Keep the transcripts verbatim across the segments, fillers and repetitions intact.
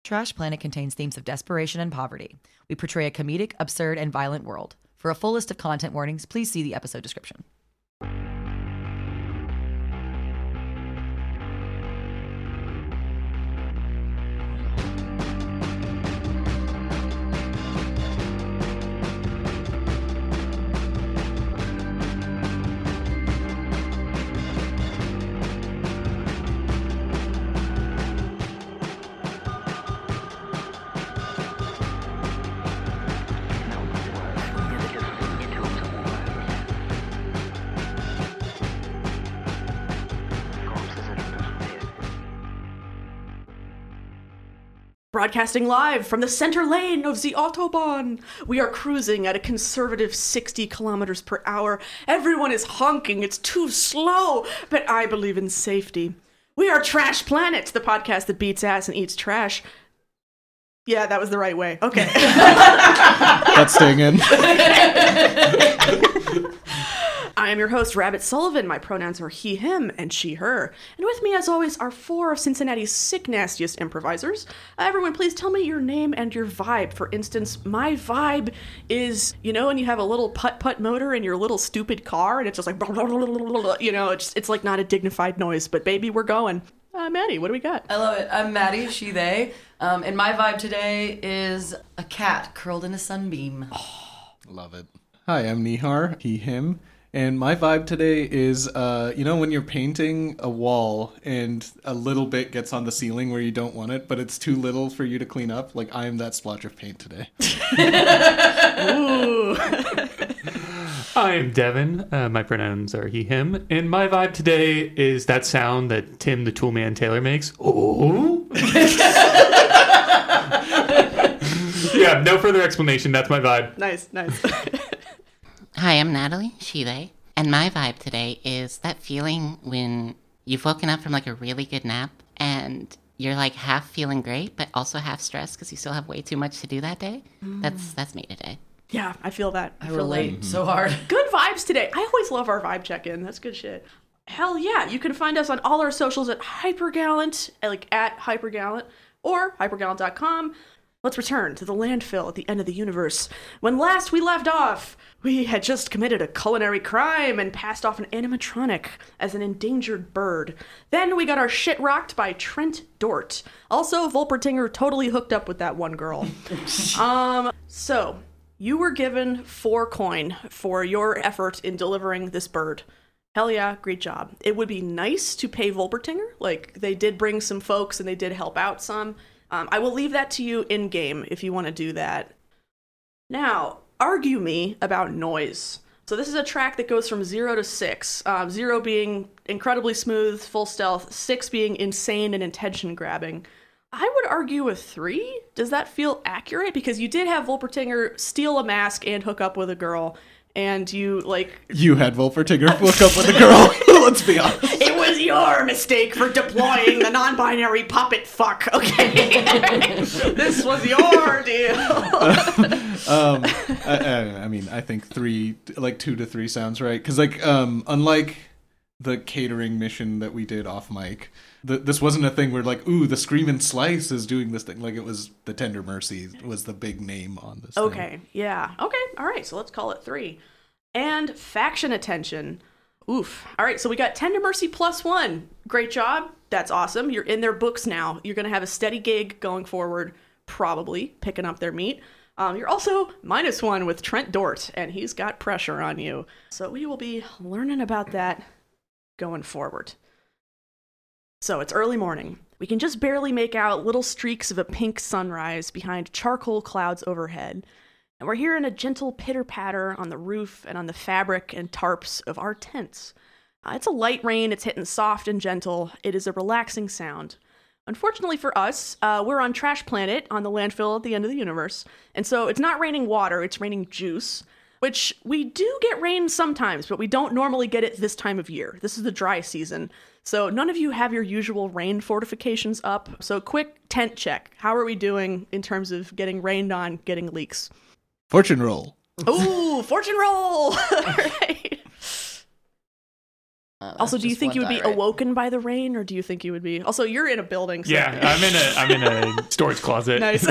Trash Planet contains themes of desperation and poverty. We portray a comedic, absurd, and violent world. For a full list of content warnings, please see the episode description. Broadcasting live from the center lane of the Autobahn. We are cruising at a conservative sixty kilometers per hour. Everyone is honking. It's too slow, but I believe in safety. We are Trash Planet, the podcast that beats ass and eats trash. Yeah, that was the right way. Okay. That's staying in. I am your host, Rabbit Sullivan. My pronouns are he, him, and she, her. And with me, as always, are four of Cincinnati's sick, nastiest improvisers. Uh, everyone, please tell me your name and your vibe. For instance, my vibe is, you know, when you have a little putt-putt motor in your little stupid car, and it's just like, you know, it's, it's like not a dignified noise, but baby, we're going. Uh, Maddie, what do we got? I love it. I'm Maddie, she, they. Um, and my vibe today is a cat curled in a sunbeam. Oh, love it. Hi, I'm Nihar, he, him. And my vibe today is, uh, you know, when you're painting a wall and a little bit gets on the ceiling where you don't want it, but it's too little for you to clean up? Like, I am that splotch of paint today. Ooh. I am Devin. Uh, my pronouns are he, him. And my vibe today is that sound that Tim the Toolman Taylor makes. Oh. Yeah, no further explanation. That's my vibe. Nice, nice. Hi, I'm Natalie, she, they, and my vibe today is that feeling when you've woken up from like a really good nap and you're like half feeling great, but also half stressed because you still have way too much to do that day. Mm. That's that's me today. Yeah, I feel that. I, I feel relate that. so hard. Good vibes today. I always love our vibe check-in. That's good shit. Hell yeah. You can find us on all our socials at Hypergallant, like at Hypergallant, or hypergallant dot com. Let's return to the landfill at the end of the universe. When last we left off, we had just committed a culinary crime and passed off an animatronic as an endangered bird. Then we got our shit rocked by Trent Dort. Also, Volpertinger totally hooked up with that one girl. um, so, you were given four coin for your effort in delivering this bird. Hell yeah, great job. It would be nice to pay Volpertinger. Like, they did bring some folks and they did help out some. Um, I will leave that to you in-game if you want to do that. Now, argue me about noise. So this is a track that goes from zero to six. Um, zero being incredibly smooth, full stealth. Six being insane and intention-grabbing. I would argue a three. Does that feel accurate? Because you did have Volpertinger steal a mask and hook up with a girl. And you, like... You had Volpertinger hook up with a girl. Let's be honest. It was your mistake for deploying the non-binary puppet fuck, okay? This was your deal. um, I, I mean, I think three, like two to three sounds right. Because, like, um, unlike the catering mission that we did off mic, the, this wasn't a thing where, like, ooh, the Screamin' Slice is doing this thing. Like, it was the Tender Mercy was the big name on this Okay, thing. yeah. Okay, all right, so let's call it three. And faction attention. Oof. All right, so we got Tender Mercy plus one. Great job. That's awesome. You're in their books now. You're going to have a steady gig going forward, probably, picking up their meat. Um, you're also minus one with Trent Dort, and he's got pressure on you. So we will be learning about that going forward. So it's early morning. We can just barely make out little streaks of a pink sunrise behind charcoal clouds overhead. And we're hearing a gentle pitter-patter on the roof and on the fabric and tarps of our tents. Uh, it's a light rain. It's hitting soft and gentle. It is a relaxing sound. Unfortunately for us, uh, we're on Trash Planet on the landfill at the end of the universe. And so it's not raining water, it's raining juice, which we do get rain sometimes, but we don't normally get it this time of year. This is the dry season. So none of you have your usual rain fortifications up. So quick tent check. How are we doing in terms of getting rained on, getting leaks? Fortune roll. Ooh, fortune roll! All right. Uh, Also, that's do you just think one you would die, be right? awoken by the rain, or do you think you would be? Also, you're in a building. So Yeah, I'm in a I'm in a storage closet. Nice.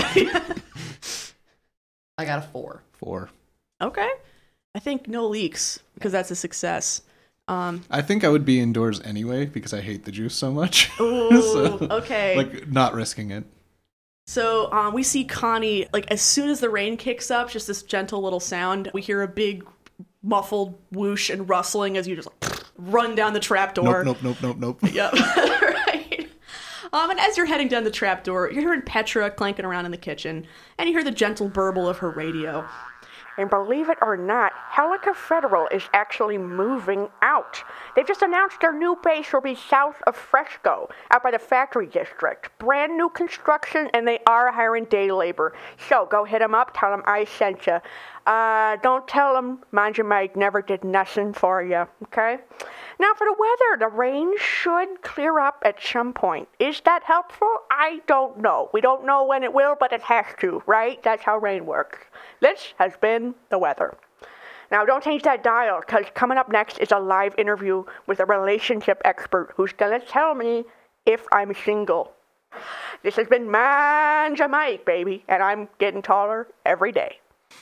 I got a four. Four. Okay. I think no leaks because that's a success. Um, I think I would be indoors anyway because I hate the juice so much. ooh, So, okay. Like, not risking it. So um, we see Connie, like, as soon as the rain kicks up, just this gentle little sound, we hear a big muffled whoosh and rustling as you just like, run down the trapdoor. Nope, nope, nope, nope, nope. Yep. Right. Um, and as you're heading down the trapdoor, you're hearing Petra clanking around in the kitchen, and you hear the gentle burble of her radio. And believe it or not, Helica Federal is actually moving out. They've just announced their new base will be south of Fresco, out by the factory district. Brand new construction, and they are hiring day labor. So go hit them up, tell them I sent you. Uh, don't tell them Manja Mike never did nothing for you, okay? Now for the weather, the rain should clear up at some point. Is that helpful? I don't know. We don't know when it will, but it has to, right? That's how rain works. This has been the weather. Now, don't change that dial, because coming up next is a live interview with a relationship expert who's going to tell me if I'm single. This has been Manja Mike, baby, and I'm getting taller every day.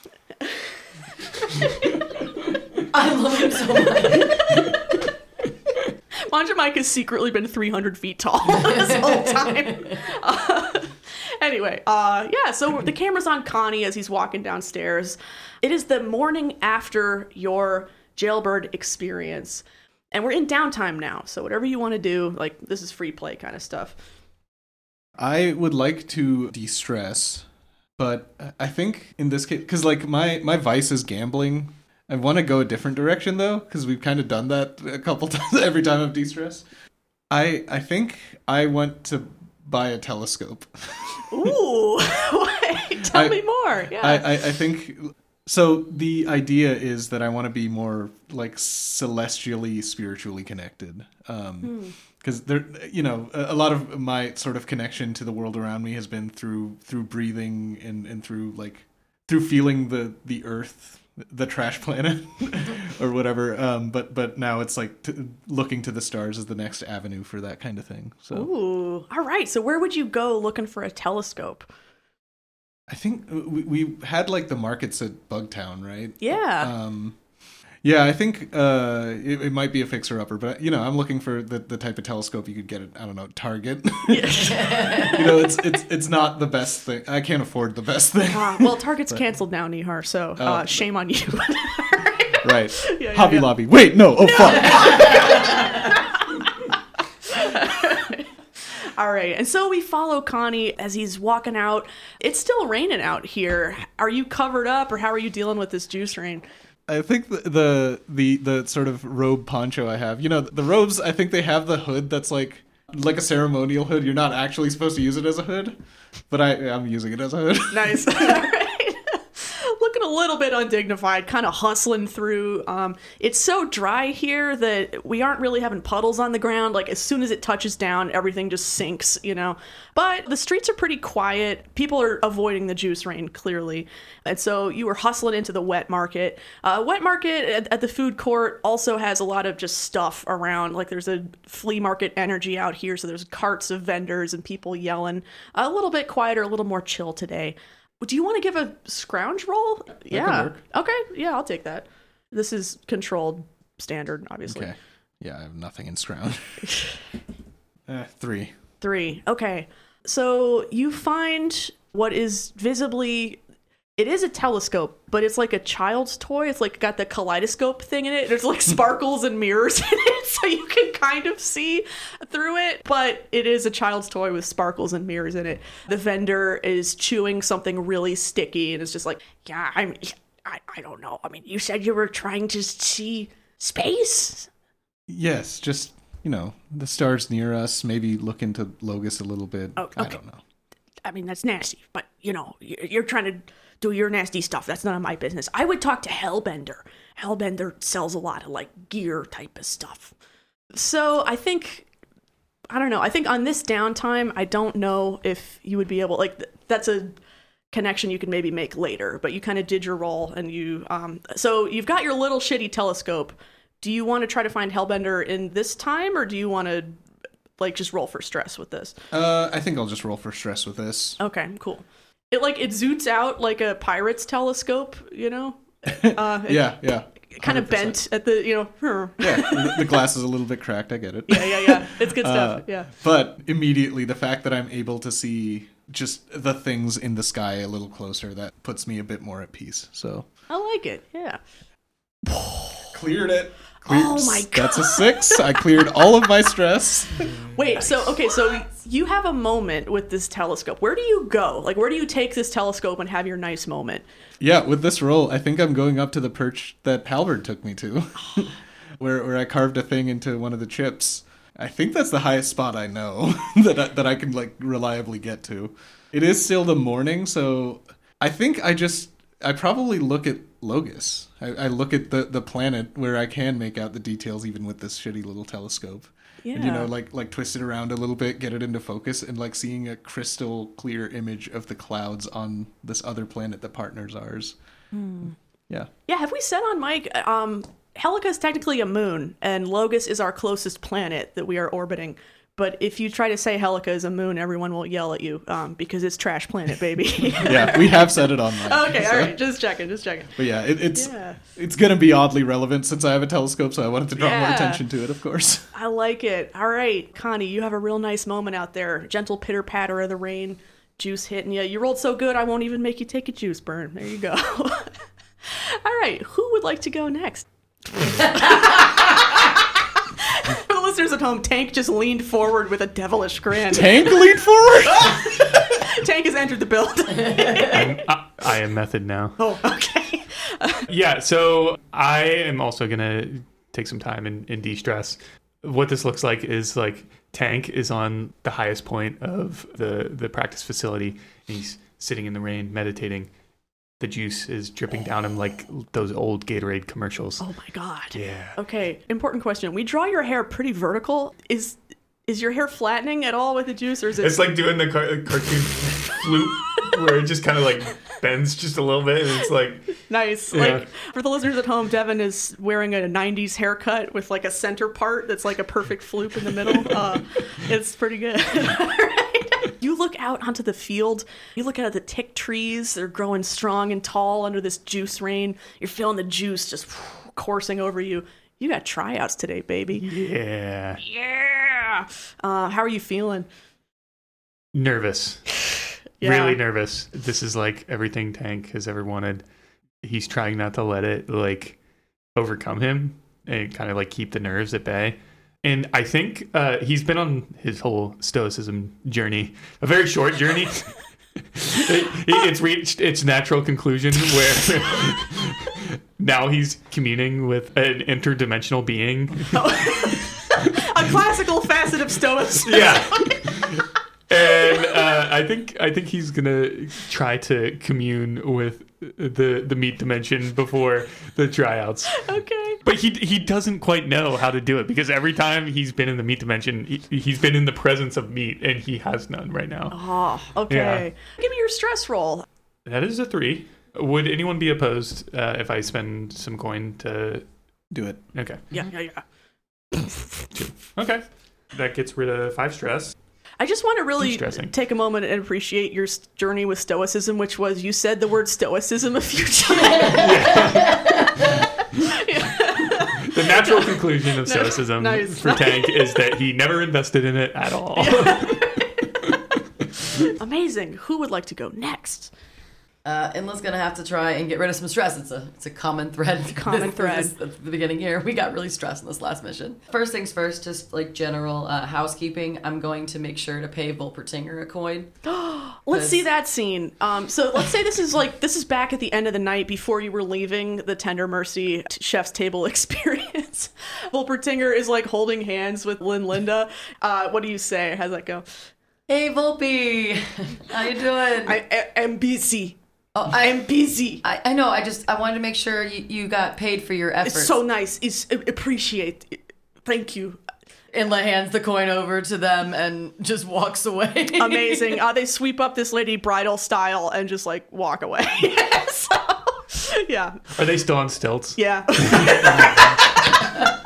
I love him so much. Manja Mike has secretly been three hundred feet tall this whole time. Uh, anyway, uh, yeah, so the camera's on Connie as he's walking downstairs. It is the morning after your jailbird experience. And we're in downtime now, so whatever you want to do, like, this is free play kind of stuff. I would like to de-stress, but I think in this case, because like my, my vice is gambling. I want to go a different direction though, because we've kind of done that a couple times every time I've de-stressed. I I think I want to buy a telescope. Ooh, wait, tell I- me more. Yeah. I, I, I think so. The idea is that I want to be more like celestially, spiritually connected. Um, because there, you know, a, a lot of my sort of connection to the world around me has been through through breathing and, and through like through feeling the the earth, the trash planet, or whatever. Um, but but now it's like t- looking to the stars is the next avenue for that kind of thing. So Ooh, all right. So where would you go looking for a telescope? I think we we had like the markets at Bugtown, right? Yeah. Um, yeah, I think uh, it, it might be a fixer-upper, but you know, I'm looking for the, the type of telescope you could get at, I don't know, Target. you know, it's it's it's not the best thing. I can't afford the best thing. Uh, well, Target's canceled now, Nihar, so uh, Oh. shame on you. Right. yeah, Hobby yeah. Lobby. Wait, no. Oh fuck. All right. And so we follow Connie as he's walking out. It's still raining out here. Are you covered up, or how are you dealing with this juice rain? I think the, the the the sort of robe poncho I have, you know, the robes, I think they have the hood that's like like a ceremonial hood. You're not actually supposed to use it as a hood, but I I'm using it as a hood. Nice. All right. Looking a little bit undignified, kind of hustling through. Um, it's so dry here that we aren't really having puddles on the ground. Like, as soon as it touches down, everything just sinks, you know. But the streets are pretty quiet. People are avoiding the juice rain, clearly. And so you were hustling into the wet market. Uh, wet market at, at the food court also has a lot of just stuff around. Like, there's a flea market energy out here, so there's carts of vendors and people yelling. A little bit quieter, a little more chill today. Do you want to give a scrounge roll? Yeah. work. Okay. Yeah, I'll take that. This is controlled standard, obviously. Okay. Yeah, I have nothing in scrounge. eh, three. Three. Okay. So you find what is visibly, it is a telescope, but it's like a child's toy. It's like got the kaleidoscope thing in it. There's like sparkles and mirrors in it, so you can kind of see through it. But it is a child's toy with sparkles and mirrors in it. The vendor is chewing something really sticky and is just like, yeah, I'm, I, I don't know. I mean, you said you were trying to see space. Yes, just, you know, the stars near us, maybe look into Logus a little bit. Oh, I okay. don't know. I mean, that's nasty, but you know, you're you're trying to do your nasty stuff. That's none of my business. I would talk to Hellbender. Hellbender sells a lot of like gear type of stuff. So I think, I don't know. I think on this downtime, I don't know if you would be able, like, th- that's a connection you can maybe make later, but you kind of did your role and you, um, so you've got your little shitty telescope, Do you want to try to find Hellbender in this time, or do you want to like just roll for stress with this? Uh, I think I'll just roll for stress with this. Okay, cool. It like it zoots out like a pirate's telescope, you know? Uh, it, yeah, yeah. Kind of bent at the, you know. Yeah, the, the glass is a little bit cracked. I get it. Yeah, yeah, yeah. It's good stuff. Uh, yeah. But immediately, the fact that I'm able to see just the things in the sky a little closer, that puts me a bit more at peace. So I like it. Yeah. Cleared it. Cleared. Oh my god. That's a six. I cleared all of my stress. Wait, so okay, so you have a moment with this telescope. Where do you go? Like, where do you take this telescope and have your nice moment? Yeah, with this roll, I think I'm going up to the perch that Halvard took me to, where where I carved a thing into one of the chips. I think that's the highest spot I know that I, that I can like reliably get to. It is still the morning, so I think I just I probably look at Logus. I, I look at the, the planet where I can make out the details even with this shitty little telescope. Yeah. And, you know, like like twist it around a little bit, get it into focus, and like seeing a crystal clear image of the clouds on this other planet that partners ours. Hmm. Yeah. Yeah, have we said on Mike, um, Helica is technically a moon, and Logus is our closest planet that we are orbiting. But if you try to say Helica is a moon, everyone will yell at you um, because it's trash planet, baby. Yeah, we have said it online. Okay, so. all right, just checking, just checking. But yeah, it, it's Yeah. it's going to be oddly relevant since I have a telescope, so I wanted to draw more Yeah. attention to it, of course. I like it. All right, Connie, you have a real nice moment out there. Gentle pitter patter of the rain, juice hitting you. You rolled so good, I won't even make you take a juice burn. There you go. All right, who would like to go next? For the listeners at home, Tank just leaned forward with a devilish grin. Tank lead forward? Tank has entered the building. I'm, I, I am method now. Oh, okay. Yeah, so I am also going to take some time and, and de-stress. What this looks like is like Tank is on the highest point of the, the practice facility. And he's sitting in the rain, meditating. The juice is dripping down him like those old Gatorade commercials. Oh my god. Yeah. Okay, important question. We draw your hair pretty vertical. Is is your hair flattening at all with the juice, or is it? It's like doing the car- cartoon flute where it just kind of like bends just a little bit, and it's like nice. Yeah. Like for the listeners at home, Devin is wearing a nineties haircut with like a center part that's like a perfect floop in the middle. Uh, it's pretty good. You look out onto the field. You look out at the tick trees. They're growing strong and tall under this juice rain. You're feeling the juice just whew, coursing over you. You got tryouts today, baby. yeah, Yeah. Uh, how are you feeling? nervous. Yeah. Really nervous. This is like everything Tank has ever wanted. He's trying not to let it like overcome him and kind of like keep the nerves at bay. And I think uh, he's been on his whole stoicism journey, a very short journey. it, it's reached its natural conclusion where now he's communing with an interdimensional being. A classical facet of stoicism. Yeah. And uh, I think I think he's gonna try to commune with the the meat dimension before the tryouts. Okay. But he he doesn't quite know how to do it because every time he's been in the meat dimension, he, he's been in the presence of meat, and he has none right now. Oh, okay. Give me your stress roll. That is a three. Would anyone be opposed uh, if I spend some coin to Do it. Okay. Yeah, yeah, yeah. Okay. That gets rid of five stress. I just want to really De-stressing. take a moment and appreciate your s- journey with stoicism, which was you said the word stoicism a few times. The natural conclusion of stoicism Nice. for Tank is that he never invested in it at all. Amazing. Who would like to go next? Uh, Inla's gonna have to try and get rid of some stress. It's a it's a common thread. Common This- thread. this- At the beginning here, we got really stressed in this last mission. First things first, just like general uh, housekeeping. I'm going to make sure to pay Volpertinger a coin. Let's see that scene. Um, so let's say this is like this is back at the end of the night before you were leaving the Tender Mercy t- Chef's Table experience. Volpertinger is like holding hands with Lynn Linda. Uh, what do you say? How's that go? Hey Volpe, how you doing? I, I am busy. oh, I, I'm busy. I I know. I just I wanted to make sure you, you got paid for your efforts. It's so nice. It's appreciate. it. Thank you. Inla hands the coin over to them and just walks away. Amazing. Uh, they sweep up this lady bridal style and just like walk away. so, yeah. Are they still on stilts? Yeah.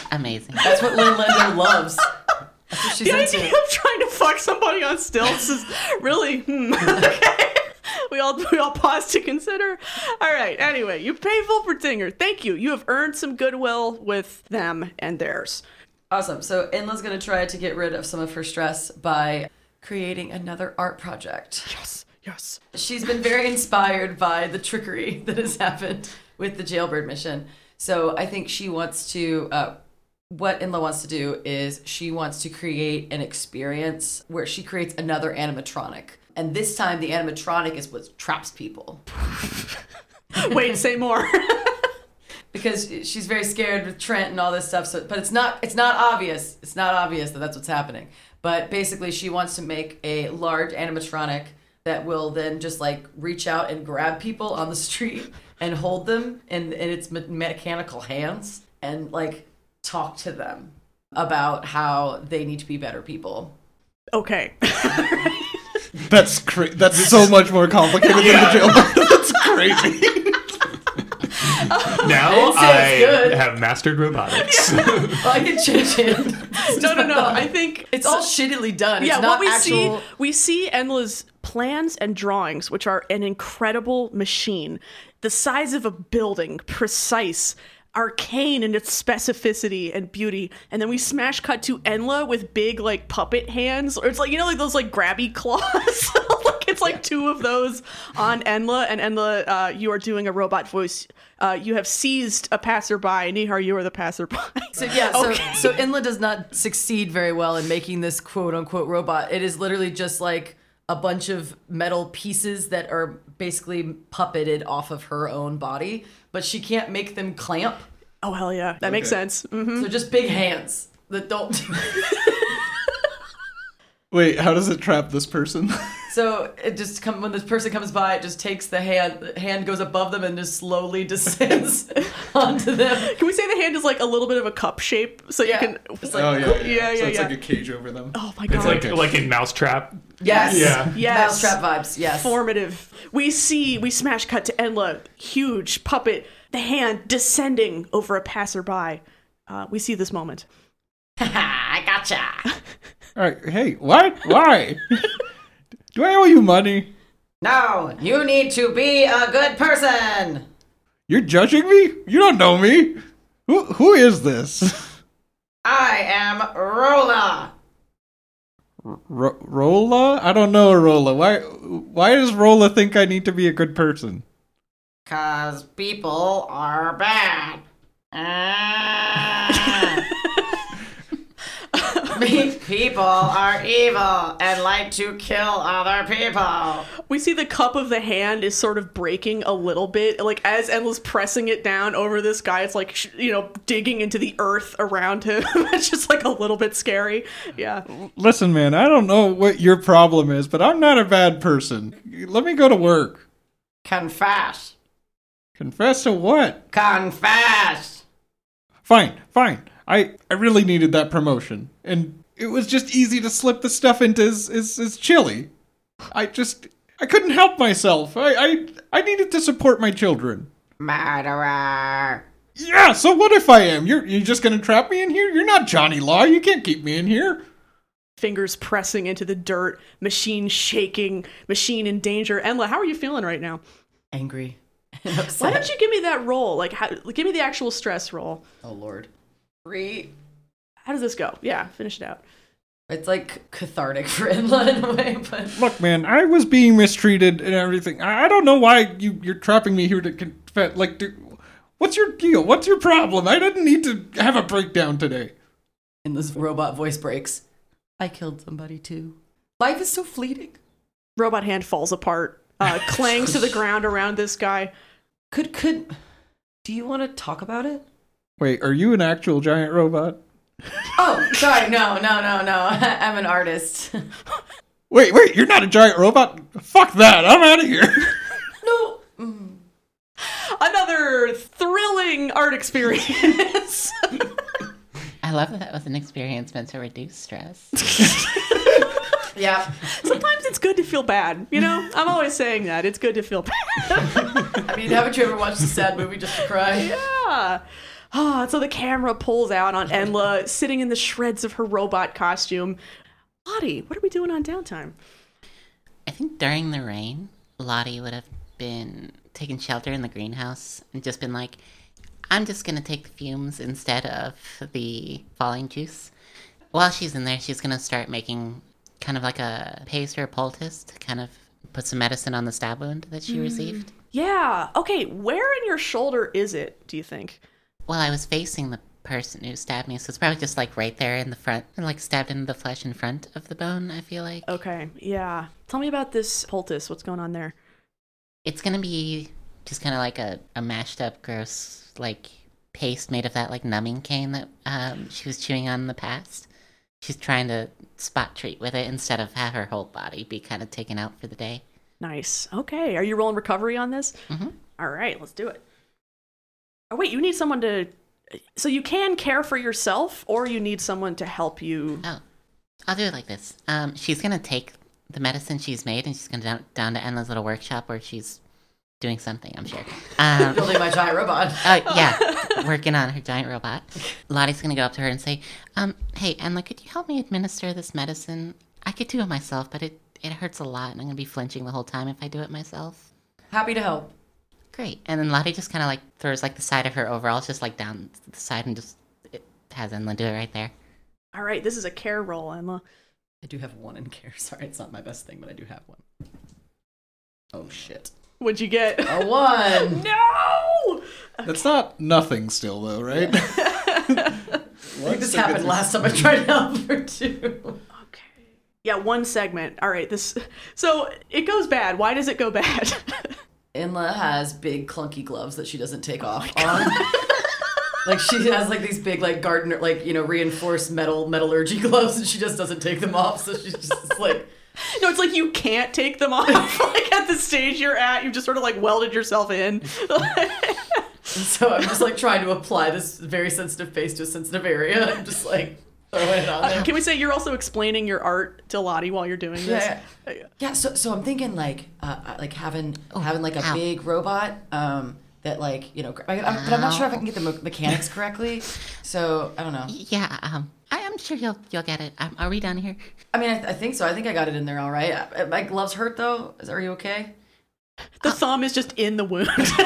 amazing. That's what Lynn Linder loves. That's what she's The into. idea of trying to fuck somebody on stilts is really, hmm. Okay. We all we all pause to consider. All right. Anyway, you pay Wolpertinger. Thank you. You have earned some goodwill with them and theirs. Awesome. So Inla's going to try to get rid of some of her stress by creating another art project. Yes. Yes. She's been very inspired by the trickery that has happened with the jailbird mission. So I think she wants to, uh, what Inla wants to do is she wants to create an experience where she creates another animatronic. And this time the animatronic is what traps people. Wait, say more. Because she's very scared with Trent and all this stuff. So, but it's not, it's not obvious. It's not obvious that that's what's happening. But basically she wants to make a large animatronic that will then just like reach out and grab people on the street and hold them in, in its me- mechanical hands and like talk to them about how they need to be better people. Okay. That's cra- That's so much more complicated Yeah. than the jail. That's crazy. Now It sounds I good. have mastered robotics. Well, I can change it. No, no, no. I think It's all shittily done. yeah, it's not what we actual... see, we see Enla's plans and drawings, which are an incredible machine, the size of a building, precise, arcane in its specificity and beauty. And then we smash cut to Enla with big like puppet hands, or it's like, you know, like those like grabby claws. Like it's like two of those on Enla, and Enla, uh, you are doing a robot voice. Uh, you have seized a passerby. Nihar, you are the passerby. So yeah, so Okay. so Inla does not succeed very well in making this quote unquote robot. It is literally just like a bunch of metal pieces that are basically puppeted off of her own body, but she can't make them clamp. Oh hell yeah, that makes Okay. sense. hmm So just big hands that don't. Wait, how does it trap this person? So it just come when this person comes by, it just takes the hand, the hand goes above them and just slowly descends onto them. Can we say the hand is like a little bit of a cup shape, so Yeah. you can? It's like, oh yeah, yeah. Yeah, So yeah, it's yeah. like a cage over them. Oh my god! It's like Okay. like in Mousetrap. yes, Yeah. Yes. Mousetrap vibes. Yes, Formative. We see, we smash cut to Enla, huge puppet, the hand descending over a passerby. Uh, we see this moment. I gotcha. All right, hey, what? Why? Do I owe you money? No, you need to be a good person. You're judging me? You don't know me. Who who is this? I am Rolla. R- Rolla? I don't know Rolla. Why why does Rolla think I need to be a good person? Cause people are bad. Ah. People are evil and like to kill other people. We see the cup of the hand is sort of breaking a little bit. Like as Enla's pressing it down over this guy, it's like, sh- you know, digging into the earth around him. It's just like a little bit scary. Yeah. Listen, man, I don't know what your problem is, but I'm not a bad person. Let me go to work. Confess. Confess to what? Confess. Fine, fine. I, I really needed that promotion. And it was just easy to slip the stuff into his, his, his chili. I just... I couldn't help myself. I, I I needed to support my children. Murderer. Yeah, so what if I am? You're you just gonna trap me in here? You're not Johnny Law. You can't keep me in here. Fingers pressing into the dirt, machine shaking, machine in danger. Enla, how are you feeling right now? Angry and upset. Why don't you give me that roll? Like, how, give me the actual stress roll. Oh Lord. Three. How does this go? Yeah, finish it out. It's like cathartic for Inla in a way, but Look, man, I was being mistreated and everything. I, I don't know why you you're trapping me here to confess. Like, do, what's your deal? What's your problem? I didn't need to have a breakdown today. and this robot voice breaks. I killed somebody too. Life is so fleeting. Robot hand falls apart, uh, clangs to the ground around this guy. Could could do you want to talk about it? Wait, are you an actual giant robot? Oh, sorry. No, no, no, no. I'm an artist. Wait, wait, you're not a giant robot? Fuck that. I'm out of here. No. Mm. Another thrilling art experience. I love that that was an experience meant to reduce stress. Yeah. Sometimes it's good to feel bad, you know? I'm always saying that. It's good to feel bad. I mean, haven't you ever watched a sad movie just to cry? Yeah. Ah, so the camera pulls out on Enla sitting in the shreds of her robot costume. Lottie, what are we doing on downtime? I think during the rain, Lottie would have been taking shelter in the greenhouse and just been like, I'm just going to take the fumes instead of the falling juice. While she's in there, she's going to start making kind of like a paste or a poultice to kind of put some medicine on the stab wound that she mm. received. Yeah. Okay, where in your shoulder is it, do you think? Well, I was facing the person who stabbed me, so it's probably just like right there in the front, and like stabbed into the flesh in front of the bone, I feel like. Okay, yeah. Tell me about this poultice. What's going on there? It's gonna be just kind of like a, a mashed up, gross, like paste made of that like numbing cane that um, she was chewing on in the past. She's trying to spot treat with it instead of have her whole body be kind of taken out for the day. Nice. Okay, are you rolling recovery on this? Mm-hmm. All right, let's do it. Oh, wait, you need someone to... So you can care for yourself, or you need someone to help you... Oh, I'll do it like this. Um, she's going to take the medicine she's made, and she's going to down, down to Enla's little workshop where she's doing something, I'm sure. Um, Building my giant robot. Oh, uh, yeah, working on her giant robot. Lottie's going to go up to her and say, um, hey, Enla, could you help me administer this medicine? I could do it myself, but it, it hurts a lot, and I'm going to be flinching the whole time if I do it myself. Happy to help. Great. And then Lottie just kind of like throws like the side of her overalls just like down the side and just it has Enla do it right there. All right, this is a care roll, Enla. I do have one in care. Sorry, it's not my best thing, but I do have one. Oh, shit. What'd you get? A one. No! That's not nothing still, though, right? I think this happened last time I tried to help her, too. Okay. Yeah, one segment. All right, this... So, it goes bad. Why does it go bad? Enla has big clunky gloves that she doesn't take off on. Like she has like these big like gardener like you know reinforced metal metallurgy gloves and she just doesn't take them off. So she's just like no, it's like you can't take them off. Like at the stage you're at, you've just sort of like welded yourself in. And so I'm just like trying to apply this very sensitive paste to a sensitive area. I'm just like throwing it on there. Uh, can we say you're also explaining your art to Lottie while you're doing this? Yeah, yeah. yeah so so I'm thinking like uh, like having oh, having like a ow. big robot um, that like you know, I, I'm, but I'm not sure if I can get the me- mechanics correctly. So I don't know. Yeah, um, I am sure you'll you'll get it. Um, are we done here? I mean, I, I think so. I think I got it in there all right. I, my gloves hurt though. Is are you okay? The uh, thumb is just in the wound.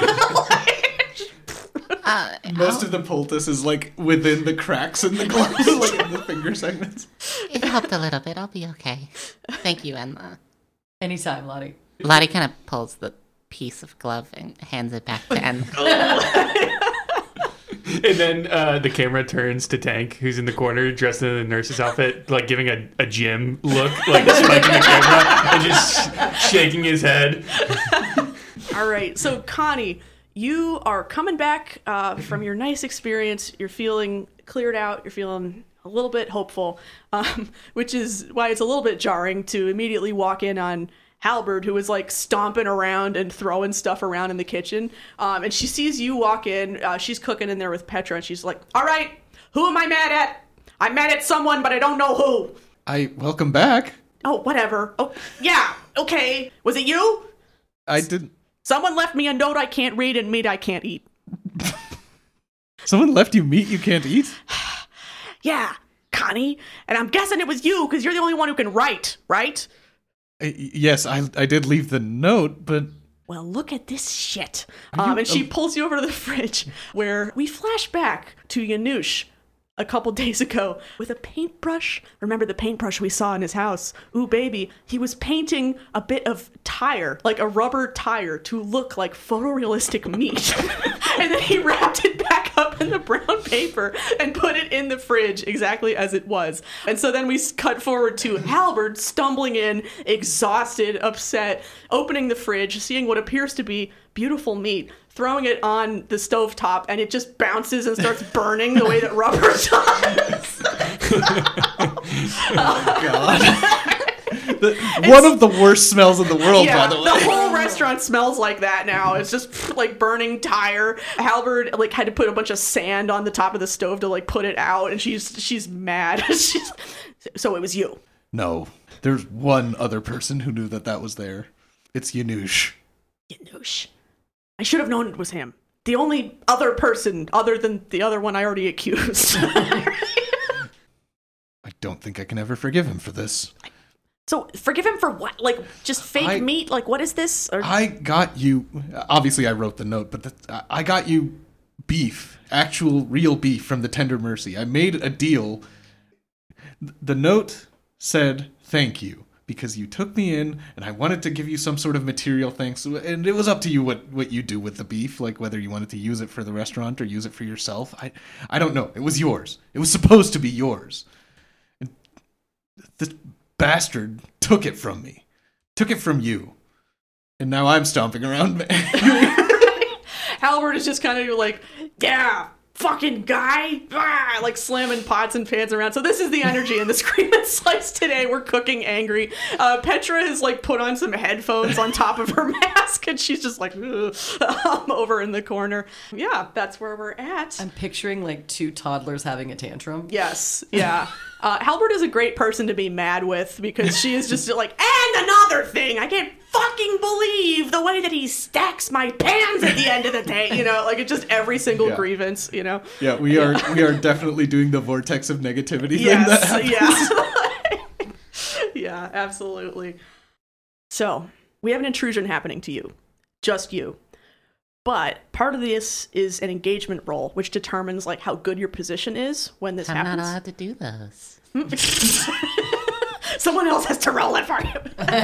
Uh, Most I'll... of the poultice is like within the cracks in the gloves, like in the finger segments. It helped a little bit. I'll be okay. Thank you, Enla. Anytime, Lottie. Lottie kind of pulls the piece of glove and hands it back to Enla. And then uh, the camera turns to Tank, who's in the corner, dressed in a nurse's outfit, like giving a, a gym look, like spiking the camera and just sh- shaking his head. All right, so Connie, you are coming back uh, from your nice experience. You're feeling cleared out. You're feeling a little bit hopeful, um, which is why it's a little bit jarring to immediately walk in on Halberd, who is like stomping around and throwing stuff around in the kitchen. Um, and she sees you walk in. Uh, she's cooking in there with Petra, and she's like, all right, who am I mad at? I'm mad at someone, but I don't know who. I welcome back. Oh, whatever. Oh, yeah, okay. Was it you? I didn't. Someone left me a note I can't read and meat I can't eat. Someone left you meat you can't eat? Yeah, Connie. And I'm guessing it was you, because you're the only one who can write, right? Uh, yes, I I did leave the note, but... Well, look at this shit. Um, and she pulls you over to the fridge, where we flash back to Yanush a couple days ago with a paintbrush. Remember the paintbrush we saw in his house? Ooh, baby. He was painting a bit of tire, like a rubber tire, to look like photorealistic meat. And then he wrapped it back up in the brown paper and put it in the fridge exactly as it was. And so then we cut forward to Halberd stumbling in, exhausted, upset, opening the fridge, seeing what appears to be beautiful meat, throwing it on the stovetop, and it just bounces and starts burning the way that rubber does. Oh, God. The, one of the worst smells in the world, yeah, by the way. The whole restaurant smells like that now. It's just like burning tire. Halberd like had to put a bunch of sand on the top of the stove to like put it out, and she's she's mad. she's, so it was you. No, there's one other person who knew that that was there. It's Yanush. Yanush. I should have known it was him. the only other person other than the other one I already accused. I don't think I can ever forgive him for this. So forgive him for what? Like just fake I- meat? Like what is this? Or- I got you. Obviously, I wrote the note, but the, I got you beef, actual real beef from the Tender Mercy. I made a deal. The note said thank you because you took me in, and I wanted to give you some sort of material thanks. And it was up to you what, what you do with the beef, like whether you wanted to use it for the restaurant or use it for yourself. I I don't know. It was yours. It was supposed to be yours. And this bastard took it from me. Took it from you. And now I'm stomping around. Halbert is just kind of like, yeah, fucking guy, ah, like slamming pots and pans around. So this is the energy in the Scream and Slice today. We're cooking angry. Uh, Petra has like put on some headphones on top of her mask, and she's just like um, over in the corner. Yeah, that's where we're at. I'm picturing like two toddlers having a tantrum. Yes, yeah. Uh, Halbert is a great person to be mad with because she is just like, and another thing, I can't fucking believe the way that he stacks my pans at the end of the day, you know, like it's just every single Yeah. grievance, you know. Yeah, we are we are definitely doing the vortex of negativity thing that Yes, happens. yeah. Yeah, absolutely. So, we have an intrusion happening to you. Just you. But part of this is an engagement roll, which determines like how good your position is when this I'm happens. not allowed to do those. Someone else has to roll it for you.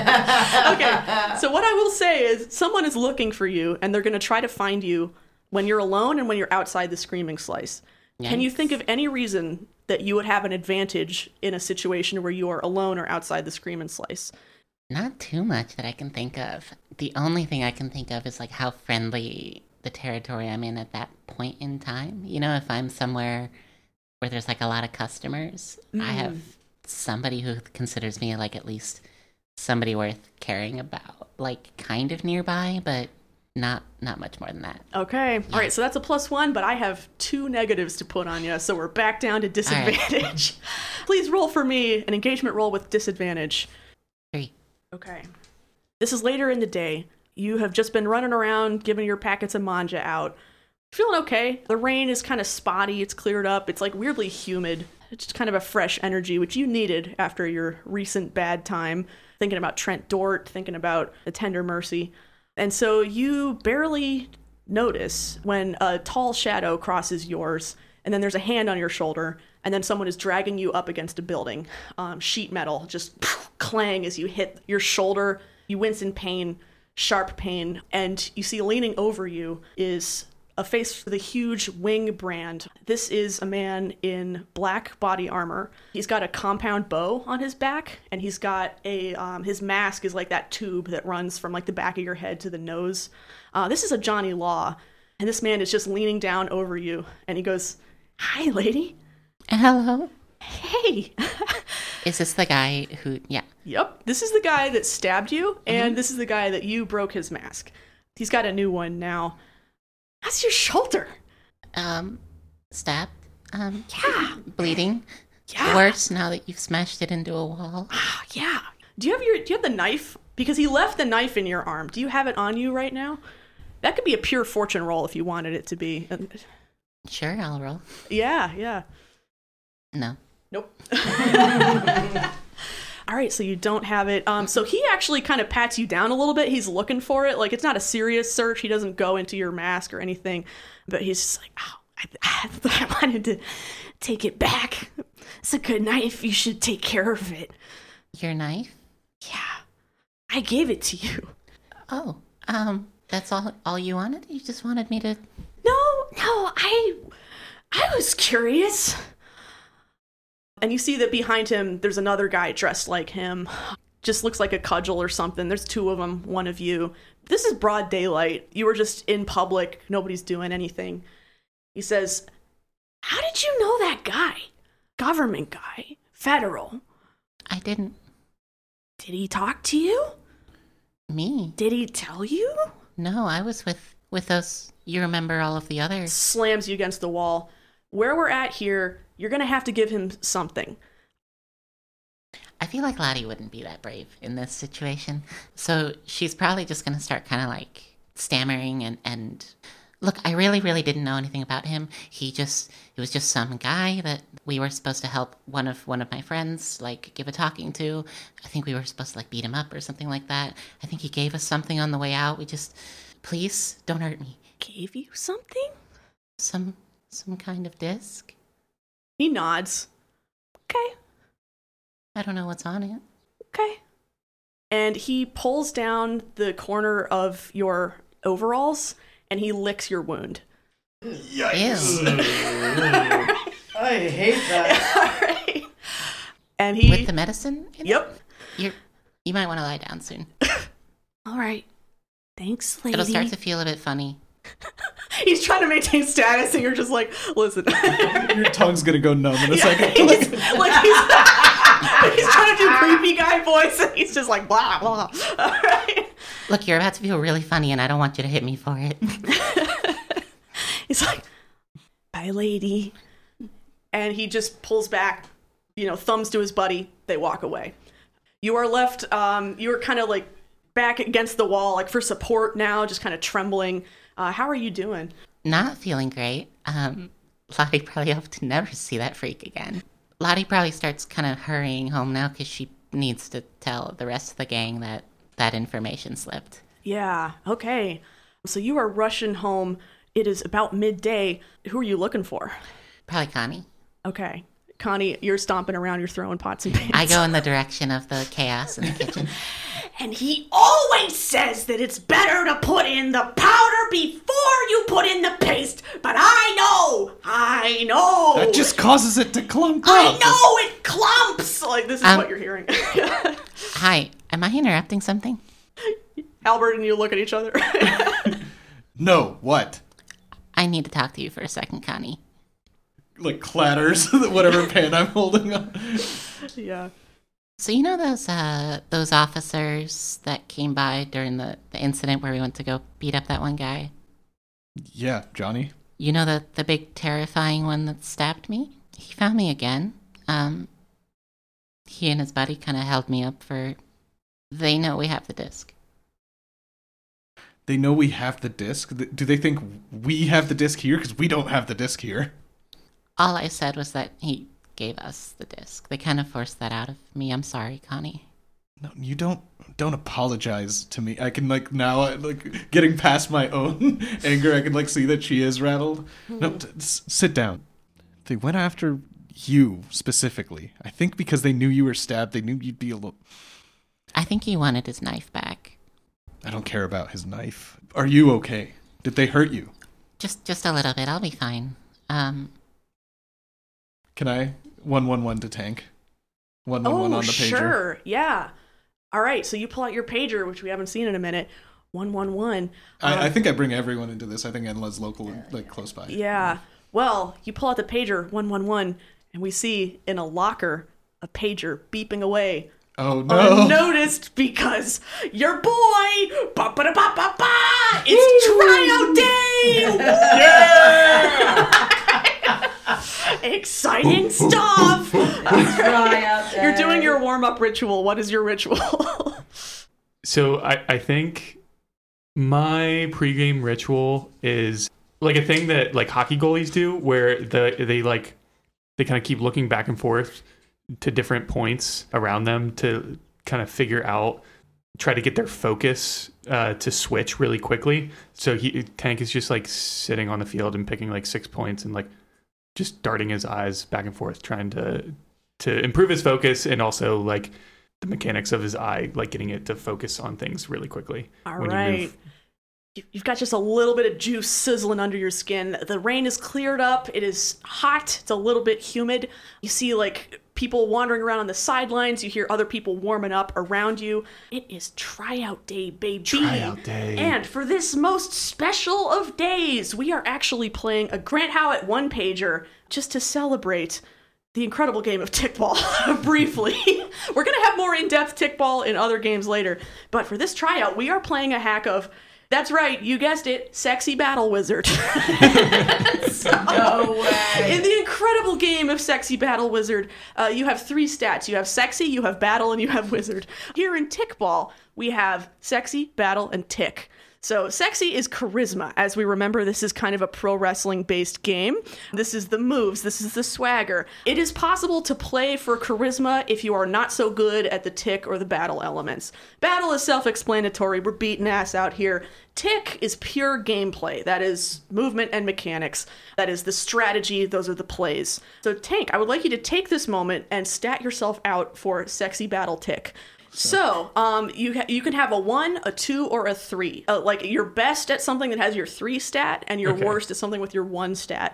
Okay, so what I will say is someone is looking for you, and they're going to try to find you when you're alone and when you're outside the Screaming Slice. Can you Yikes. think of any reason that you would have an advantage in a situation where you are alone or outside the Scream and Slice? Not too much that I can think of. The only thing I can think of is like how friendly the territory I'm in at that point in time. You know, if I'm somewhere where there's like a lot of customers, I have somebody who considers me like at least somebody worth caring about, like kind of nearby, but not not much more than that. Okay. All right, so that's a plus one, but I have two negatives to put on you, so we're back down to disadvantage. Please roll for me an engagement roll with disadvantage. Three. Okay. This is later in the day. You have just been running around giving your packets of manja out. Feeling okay. The rain is kind of spotty. It's cleared up. It's like weirdly humid. It's just kind of a fresh energy, which you needed after your recent bad time. Thinking about Trent Dort, thinking about the Tender Mercy. And so you barely notice when a tall shadow crosses yours, and then there's a hand on your shoulder, and then someone is dragging you up against a building. Um, sheet metal just clang as you hit your shoulder. You wince in pain, sharp pain, and you see leaning over you is a face with a huge wing brand. This is a man in black body armor. He's got a compound bow on his back, and he's got a, um, his mask is like that tube that runs from like the back of your head to the nose. Uh, this is a Johnny Law, and this man is just leaning down over you, and he goes, "Hi, lady." Hello? "Hey." Is this the guy who, yeah. Yep. This is the guy that stabbed you, and this is the guy that you broke his mask. He's got a new one now. How's your shoulder? Um, stabbed? Um, Yeah. bleeding? Yeah. Worse now that you've smashed it into a wall. Ah, yeah. Do you have your do you have the knife? Because he left the knife in your arm. Do you have it on you right now? That could be a pure fortune roll if you wanted it to be. Sure, I'll roll. Yeah, yeah. No. Nope. All right, so you don't have it. Um, so he actually kind of pats you down a little bit. He's looking for it. Like, it's not a serious search. He doesn't go into your mask or anything. But he's just like, oh, I, I, I wanted to take it back. It's a good knife. You should take care of it. Your knife? Yeah, I gave it to you. Oh, um, that's all all you wanted? You just wanted me to... No, no, I, I was curious. And you see that behind him, there's another guy dressed like him. Just looks like a cudgel or something. There's two of them, one of you. This is broad daylight. You were just in public. Nobody's doing anything. He says, "How did you know that guy? Government guy. Federal. I didn't... Did he talk to you? Me? Did he tell you?" No, I was with, with those... You remember all of the others? Slams you against the wall. Where we're at here, you're going to have to give him something. I feel like Lottie wouldn't be that brave in this situation. So she's probably just going to start kind of like stammering and, and Look, I really, really didn't know anything about him. He just, it was just some guy that we were supposed to help one of one of my friends, like, give a talking to. I think we were supposed to, like, beat him up or something like that. I think he gave us something on the way out. We just, please, don't hurt me. Gave you something? Some, some kind of disc? He nods. Okay. I don't know what's on it. Okay. And he pulls down the corner of your overalls and he licks your wound. Yikes. I hate that. All right. And he... With the medicine? in it? Yep. You're, you might want to lie down soon. All right. Thanks, lady. It'll start to feel a bit funny. He's trying to maintain status and you're just like, listen. Your tongue's gonna go numb in a Yeah, second. he's, like he's, he's trying to do creepy guy voice and he's just like, blah, blah. All right. Look, you're about to feel really funny and I don't want you to hit me for it. He's like, bye, lady. And he just pulls back, you know, thumbs to his buddy. They walk away. You are left, um, you are kind of like back against the wall, like for support now, just kind of trembling. Uh, how are you doing? Not feeling great. Um, Lottie probably hoped to never see that freak again. Lottie probably starts kind of hurrying home now because she needs to tell the rest of the gang that that information slipped. Yeah, okay. So you are rushing home. It is about midday. Who are you looking for? Probably Connie. Okay. Connie, you're stomping around, you're throwing pots and pans. I go in the direction of the chaos in the kitchen. And he always says that it's better to put in the powder before you put in the paste. But I know, I know. That just causes it to clump up. I know it clumps. Like, this is Um, what you're hearing. Hi, am I interrupting something? Albert and you look at each other. No, what? I need to talk to you for a second, Connie. Like clatters whatever pan I'm holding on. Yeah. So you know those uh, those officers that came by during the, the incident where we went to go beat up that one guy? Yeah, Johnny. You know the, the big terrifying one that stabbed me? He found me again. Um, he and his buddy kind of held me up for... They know we have the disc. They know we have the disc. Do they think we have the disc here? Because we don't have the disc here. All I said was that he gave us the disc. They kind of forced that out of me. I'm sorry, Connie. No, you don't. Don't apologize to me. I can like now, uh, like getting past my own anger. I can like see that she is rattled. No, t- s- sit down. They went after you specifically. I think because they knew you were stabbed. They knew you'd be a little. I think he wanted his knife back. I don't care about his knife. Are you okay? Did they hurt you? Just just a little bit. I'll be fine. Um, Can I one one one to tank? One one one Oh, on the pager. sure. Yeah. All right. So you pull out your pager, which we haven't seen in a minute. one one one. I, I think I bring everyone into this. I think Enla's local, like close by. Yeah. Well, you pull out the pager, one one one, and we see in a locker a pager beeping away. Oh no! Unnoticed because your boy, ba ba da ba ba ba, it's tryout day! Yeah! Exciting stuff! Tryout day. You're doing your warm up ritual. What is your ritual? So I, I think my pregame ritual is like a thing that like hockey goalies do, where the they like they kind of keep looking back and forth to different points around them to kind of figure out, try to get their focus uh, to switch really quickly. So he Tank is just like sitting on the field and picking like six points and like just darting his eyes back and forth, trying to to improve his focus and also like the mechanics of his eye, like getting it to focus on things really quickly. All when you right. move. You've got just a little bit of juice sizzling under your skin. The rain is cleared up. It is hot. It's a little bit humid. You see, like, people wandering around on the sidelines. You hear other people warming up around you. It is tryout day, baby. Tryout day. And for this most special of days, we are actually playing a Grant Howitt one-pager just to celebrate the incredible game of Tickball, briefly. We're going to have more in-depth Tickball in other games later. But for this tryout, we are playing a hack of... That's right, you guessed it, Sexy Battle Wizard. So, No way. in the incredible game of Sexy Battle Wizard, uh, you have three stats. You have Sexy, you have Battle, and you have Wizard. Here in Tickball, we have Sexy, Battle, and Tick. So sexy is charisma. As we remember, this is kind of a pro wrestling based game. This is the moves. This is the swagger. It is possible to play for charisma if you are not so good at the tick or the battle elements. Battle is self-explanatory. We're beating ass out here. Tick is pure gameplay. That is movement and mechanics. That is the strategy. Those are the plays. So Tank, I would like you to take this moment and stat yourself out for sexy battle tick. So, um, you ha- you can have a one, a two, or a three. Uh, like, you're best at something that has your three stat, and your Okay. worst at something with your one stat.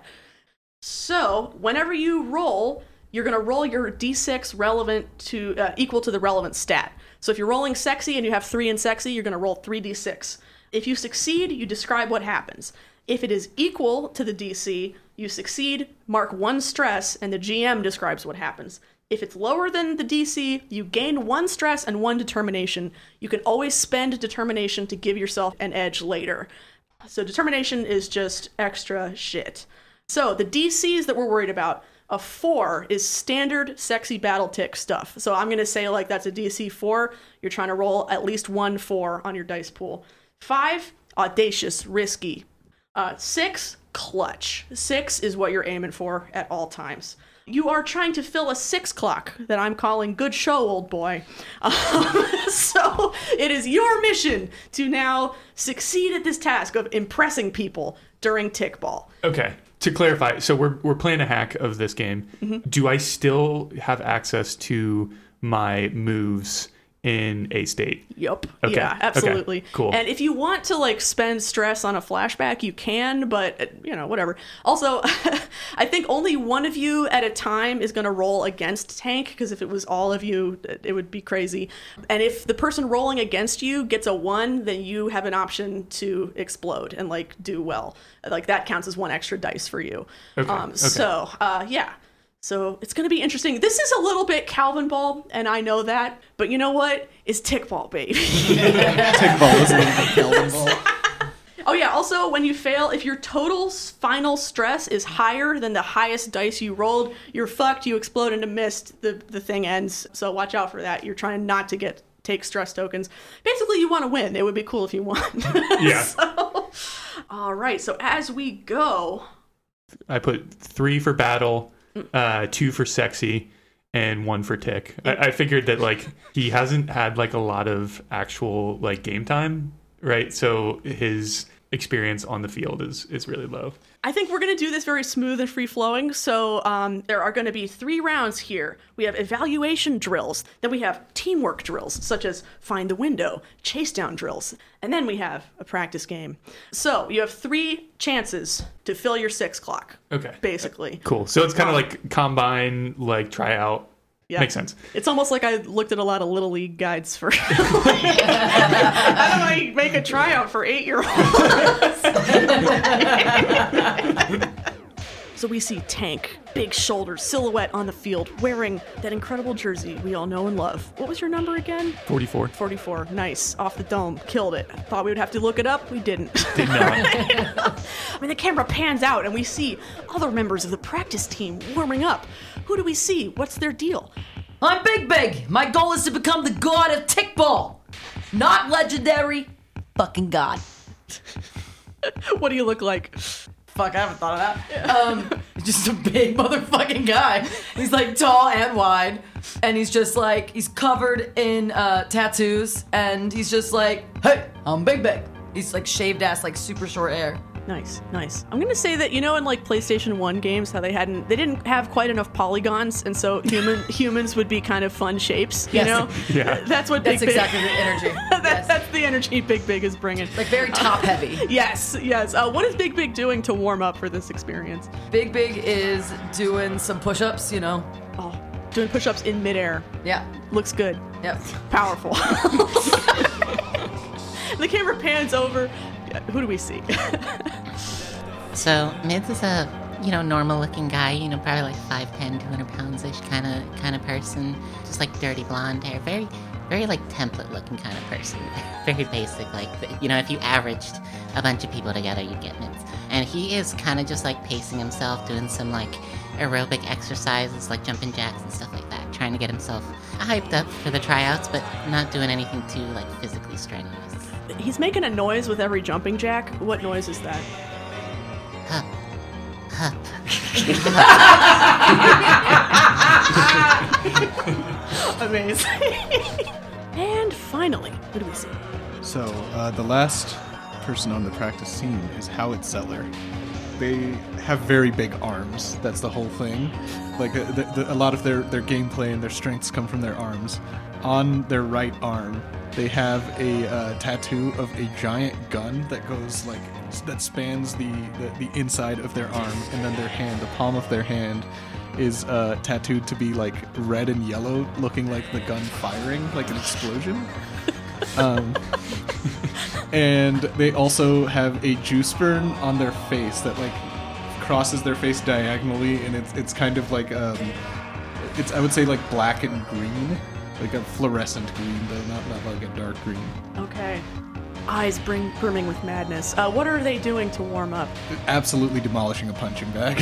So, whenever you roll, you're going to roll your d six relevant to, uh, equal to the relevant stat. So if you're rolling sexy and you have three in sexy, you're going to roll three d six. If you succeed, you describe what happens. If it is equal to the D C, you succeed, mark one stress, and the G M describes what happens. If it's lower than the D C, you gain one stress and one determination. You can always spend determination to give yourself an edge later. So determination is just extra shit. So the D Cs that we're worried about, a four is standard sexy battle tick stuff. So I'm going to say like that's a D C four. You're trying to roll at least one four on your dice pool. Five, audacious, risky. Uh, six, clutch. Six is what you're aiming for at all times. You are trying to fill a six clock that I'm calling good show, old boy. Um, so it is your mission to now succeed at this task of impressing people during tick ball. Okay. To clarify, so we're we're playing a hack of this game. Mm-hmm. Do I still have access to my moves in a state? Yep. Okay. Yeah, absolutely. Okay. Cool. And if you want to like spend stress on a flashback, you can, but uh, you know, whatever. Also, I think only one of you at a time is going to roll against Tank, because if it was all of you, it would be crazy. And if the person rolling against you gets a one, then you have an option to explode and like do well. Like that counts as one extra dice for you. Okay. Um, Okay. So, uh, yeah. So it's going to be interesting. This is a little bit Calvin Ball, and I know that. But you know what? It's Tick Ball, baby. Tick ball is a little bit Calvin ball. Oh, yeah. Also, when you fail, if your total s- final stress is higher than the highest dice you rolled, you're fucked. You explode into mist. The, the thing ends. So watch out for that. You're trying not to get take stress tokens. Basically, you want to win. It would be cool if you won. Yeah. So, all right. So as we go... I put three for battle, uh, two for sexy, and one for tick. I, I figured that like he hasn't had like a lot of actual like game time, right? So his experience on the field is is really low. I think we're going to do this very smooth and free-flowing. So um, there are going to be three rounds here. We have evaluation drills. Then we have teamwork drills, such as find the window, chase down drills. And then we have a practice game. So you have three chances to fill your six clock, Okay. basically. Cool. So it's kind of like combine, like tryout. Yeah. Makes sense. It's almost like I looked at a lot of Little League guides for how do I make a tryout for eight-year-olds? So we see Tank, big shoulders, silhouette on the field, wearing that incredible jersey we all know and love. What was your number again? forty-four. forty-four. Nice. Off the dome. Killed it. Thought we would have to look it up. We didn't. Did not. I mean, the camera pans out and we see other members of the practice team warming up. Who do we see? What's their deal? I'm Big Big. My goal is to become the god of Tickball. Not legendary, fucking god. What do you look like? Fuck, I haven't thought of that. Um, just a big motherfucking guy. He's like tall and wide, and he's just like, he's covered in uh, tattoos, and he's just like, hey, I'm Big Big. He's like shaved ass, like super short hair. Nice, nice. I'm gonna say that, you know, in like PlayStation one games, how they hadn't, they didn't have quite enough polygons, and so human humans would be kind of fun shapes. You Yes. know, Yeah. that's what That's Big exactly Big. the energy. that, Yes. That's the energy Big Big is bringing. Like very top heavy. Yes, yes. Uh, what is Big Big doing to warm up for this experience? Big Big is doing some push-ups, you know. Oh, doing push-ups in midair. Yeah. Looks good. Yep. Powerful. The camera pans over. Yeah, who do we see? So Mids is a, you know, normal-looking guy. You know, probably like five ten, two hundred pounds-ish kind of kind of person. Just like dirty blonde hair. Very, very like template-looking kind of person. Very basic. Like, you know, if you averaged a bunch of people together, you'd get Mids. And he is kind of just like pacing himself, doing some like aerobic exercises, like jumping jacks and stuff like that, trying to get himself hyped up for the tryouts, but not doing anything too like physically strenuous. He's making a noise with every jumping jack. What noise is that? Hup. Hup. Amazing. And finally, what do we see? So, uh, the last person on the practice team is Howard Zeller. They have very big arms. That's the whole thing. Like, uh, the, the, a lot of their, their gameplay and their strengths come from their arms. On their right arm, they have a uh, tattoo of a giant gun that goes, like, that spans the, the, the inside of their arm, and then their hand, the palm of their hand, is uh, tattooed to be, like, red and yellow, looking like the gun firing, like an explosion. Um, and they also have a juice burn on their face that like crosses their face diagonally, and it's it's kind of like um, it's I would say like black and green, like a fluorescent green, though not not like a dark green. Okay. Eyes bring, brimming with madness. Uh, what are they doing to warm up? Absolutely demolishing a punching bag.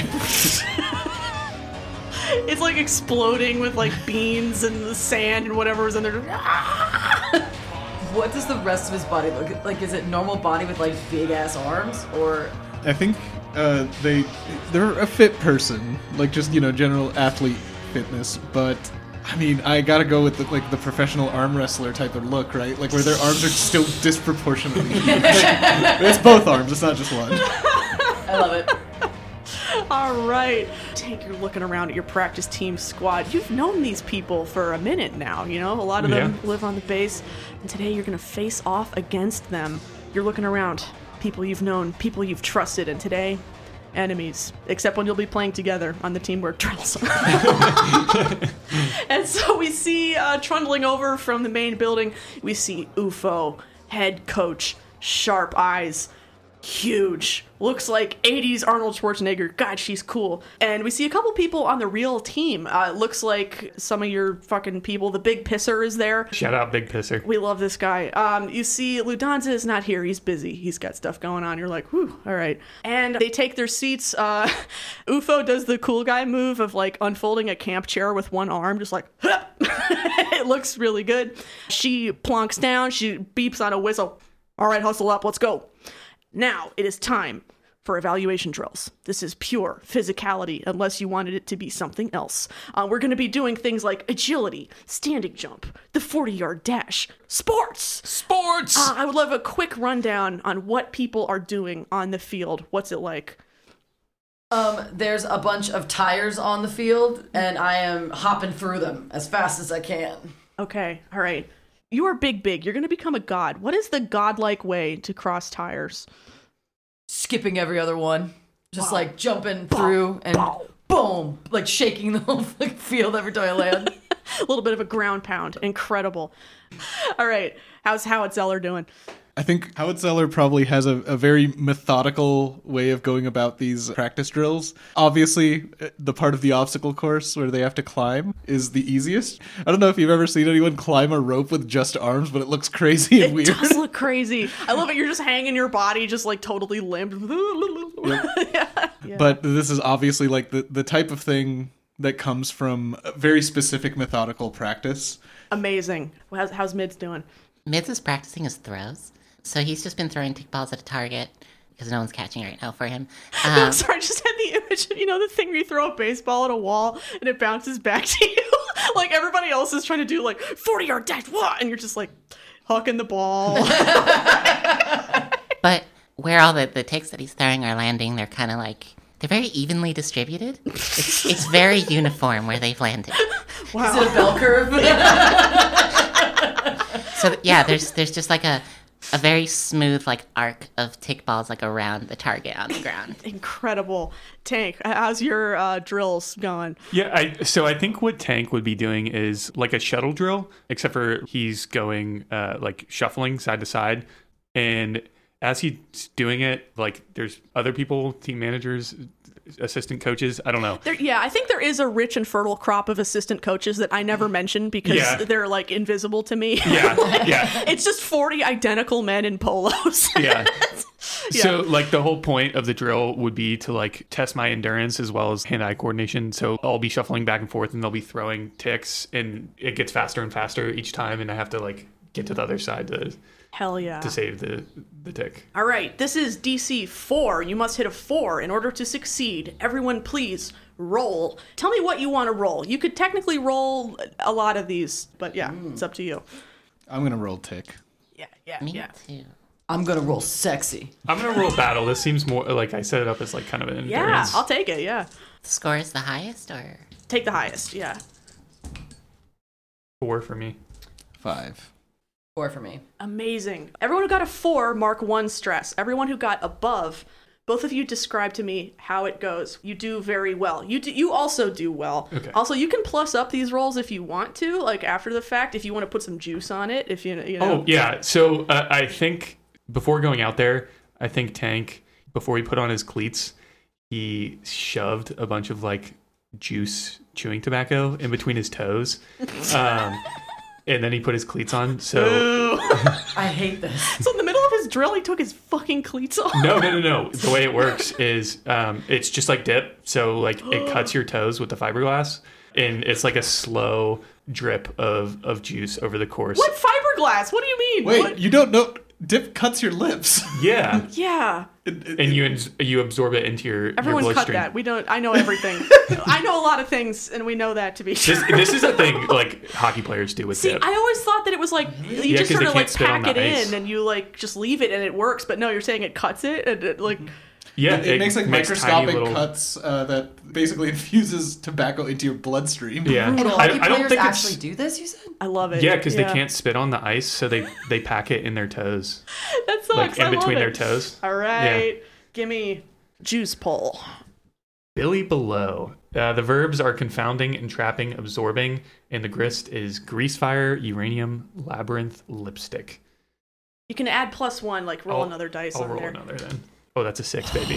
It's like exploding with like beans and the sand and whatever's in there. What does the rest of his body look like? Is it normal body with like big ass arms, or I think uh, they they're a fit person, like just you know general athlete fitness. But I mean, I gotta go with the, like the professional arm wrestler type of look, right? Like where their arms are still disproportionately huge. It's both arms. It's not just one. I love it. All right. Tank, you're looking around at your practice team squad. You've known these people for a minute now, you know? A lot of them Yeah. live on the base, and today you're going to face off against them. You're looking around, people you've known, people you've trusted, and today, enemies. Except when you'll be playing together on the teamwork drills. And so we see, uh, trundling over from the main building, we see U F O, head coach, sharp eyes, huge. Looks like eighties Arnold Schwarzenegger. God, she's cool. And we see a couple people on the real team. Uh, looks like some of your fucking people. The Big Pisser is there. Shout out Big Pisser. We love this guy. Um, you see Ludanza is not here. He's busy. He's got stuff going on. You're like, whew, all right. And they take their seats. Uh, U F O does the cool guy move of like unfolding a camp chair with one arm, just like, it looks really good. She plonks down. She beeps on a whistle. All right, hustle up. Let's go. Now it is time for evaluation drills. This is pure physicality, unless you wanted it to be something else. Uh, we're going to be doing things like agility, standing jump, the forty-yard dash, sports. Sports! Uh, I would love a quick rundown on what people are doing on the field. What's it like? Um, there's a bunch of tires on the field, and I am hopping through them as fast as I can. Okay, all right. You are big, big. You're going to become a god. What is the godlike way to cross tires? Skipping every other one. Just like jumping through and boom, like shaking the whole field every time I land. A little bit of a ground pound. Incredible. All right. How's Howard Zeller doing? I think Howard Zeller probably has a, a very methodical way of going about these practice drills. Obviously, the part of the obstacle course where they have to climb is the easiest. I don't know if you've ever seen anyone climb a rope with just arms, but it looks crazy and It weird. does look crazy. I love it. You're just hanging your body, just like totally limp. yeah. Yeah. But this is obviously like the, the type of thing that comes from a very specific methodical practice. Amazing. How's, how's Mids doing? Mids is practicing his throws. So he's just been throwing tick balls at a target because no one's catching right now for him. I'm Um, sorry, I just had the image of, you know, the thing where you throw a baseball at a wall and it bounces back to you. Like everybody else is trying to do like forty-yard dash, what? And you're just like hucking the ball. but where all the, the ticks that he's throwing are landing, they're kind of like, they're very evenly distributed. It's, it's very uniform where they've landed. Wow. Is it a bell curve? So yeah, there's there's just like a a very smooth like arc of tick balls like around the target on the ground. Incredible. Tank, how's your uh, drills going? Yeah, I, so I think what Tank would be doing is like a shuttle drill, except for he's going uh, like shuffling side to side. And as he's doing it, like there's other people, team managers, assistant coaches, I don't know. There, yeah, I think there is a rich and fertile crop of assistant coaches that I never mention because Yeah. they're like invisible to me. Yeah, yeah. It's just forty identical men in polos. Yeah. So like the whole point of the drill would be to like test my endurance as well as hand-eye coordination. So I'll be shuffling back and forth and they'll be throwing ticks and it gets faster and faster each time and I have to like get to the other side to Hell yeah. to save the the tick. All right, this is D C four. You must hit a four in order to succeed. Everyone, please roll. Tell me what you want to roll. You could technically roll a lot of these, but yeah, mm. it's up to you. I'm gonna roll tick. Yeah, yeah, Me yeah. too. I'm gonna roll sexy. I'm gonna roll battle. This seems more like I set it up as like kind of an Yeah, endurance. I'll take it. Yeah, The score is the highest, or take the highest. Yeah. Four for me. Five. Four for me. Amazing. Everyone who got a four, mark one stress. Everyone who got above, both of you describe to me how it goes. You do very well. You do, you also do well. Okay. Also, you can plus up these rolls if you want to, like after the fact, if you want to put some juice on it. If you you know. Oh yeah. So uh, I think before going out there, I think Tank, before he put on his cleats, he shoved a bunch of like juice chewing tobacco in between his toes. Um, And then he put his cleats on. So I hate this. So in the middle of his drill, he took his fucking cleats off. no, no, no, no. The way it works is um, it's just like dip. So like it cuts your toes with the fiberglass, and it's like a slow drip of of juice over the course. What fiberglass? What do you mean? Wait, What? you don't know? Dip cuts your lips. Yeah, Yeah. and you ins- you absorb it into your Everyone your cut bloodstream. that. We don't. I know everything. I know a lot of things, and we know that to be true. This, this is a thing like hockey players do with See, dip. I always thought that it was like you Yeah, just 'cause sort they of can't like spit on pack the it ice. in and you like just leave it and it works. But no, you're saying it cuts it and it like. yeah, It, it makes like tiny microscopic little- cuts uh, that basically infuses tobacco into your bloodstream. Yeah, And I, hockey I don't players think actually it's do this, you said? I love it. yeah because they can't spit on the ice, so they they pack it in their toes, That sucks. like I in love between it. their toes. All right, give me juice pull. Billy Below. Uh, the verbs are confounding, entrapping, absorbing, and the grist is grease fire, uranium, labyrinth, lipstick. You can add plus one, like roll I'll- another dice I'll on roll there. another then. Oh, that's a six, baby.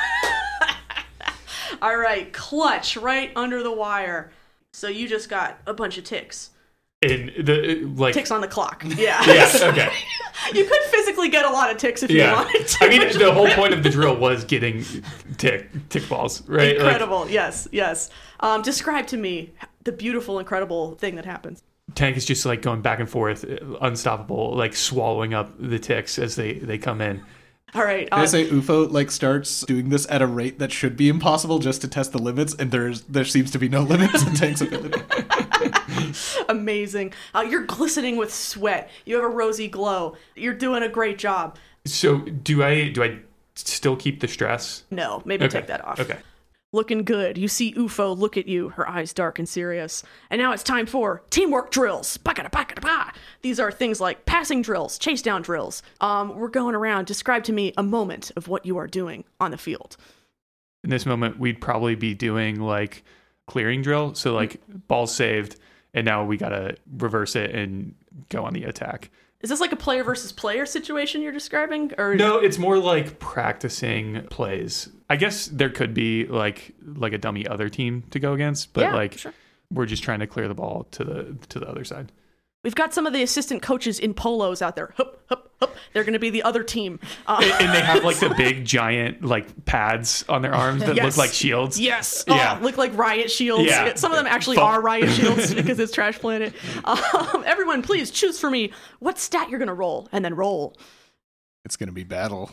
All right, clutch right under the wire. So you just got a bunch of ticks. And the like. Ticks on the clock. Yeah. Yeah. Okay. You could physically get a lot of ticks if you Yeah. wanted to. I mean, the whole point of the drill was getting tick tick balls, right? Like, Incredible. yes, yes. Um, describe to me the beautiful, incredible thing that happens. Tank is just like going back and forth, unstoppable, like swallowing up the ticks as they they come in. All right. Can I Uh, say U F O like starts doing this at a rate that should be impossible just to test the limits, and there's there seems to be no limits in Tank's ability. amazing. Uh, you're glistening with sweat. You have a rosy glow. You're doing a great job. So do I do I still keep the stress? No, maybe Okay. take that off. Okay. Looking good. You see U F O look at you, her eyes dark and serious. And now it's time for teamwork drills. Ba-ka-da-ba-ka-da-ba. These are things like passing drills, chase down drills. Um, we're going around. Describe to me a moment of what you are doing on the field. In this moment, we'd probably be doing like clearing drill. So like ball saved, and now we gotta reverse it and go on the attack. Is this like a player versus player situation you're describing? Or No, it's more like practicing plays. I guess there could be like like a dummy other team to go against, but Yeah, like sure. we're just trying to clear the ball to the to the other side. We've got some of the assistant coaches in polos out there. Hup, hup, hup. They're going to be the other team. Uh, And, and they have like the big giant like pads on their arms that Yes. look like shields. Yes. Yeah. Oh, look like riot shields. Yeah. Some of them actually Full- are riot shields because it's Trash Planet. Um, everyone, please choose for me what stat you're going to roll and then roll. It's gonna be battle.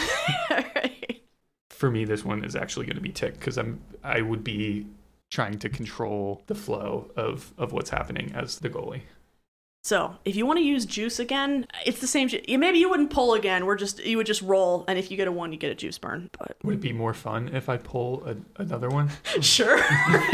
For me, this one is actually going to be tick because I'm I would be trying to control the flow of of what's happening as the goalie. So if you want to use juice again, it's the same. Ju- yeah, maybe you wouldn't pull again. We're just you would just roll, and if you get a one, you get a juice burn. But Would it be more fun if I pull a, another one? sure.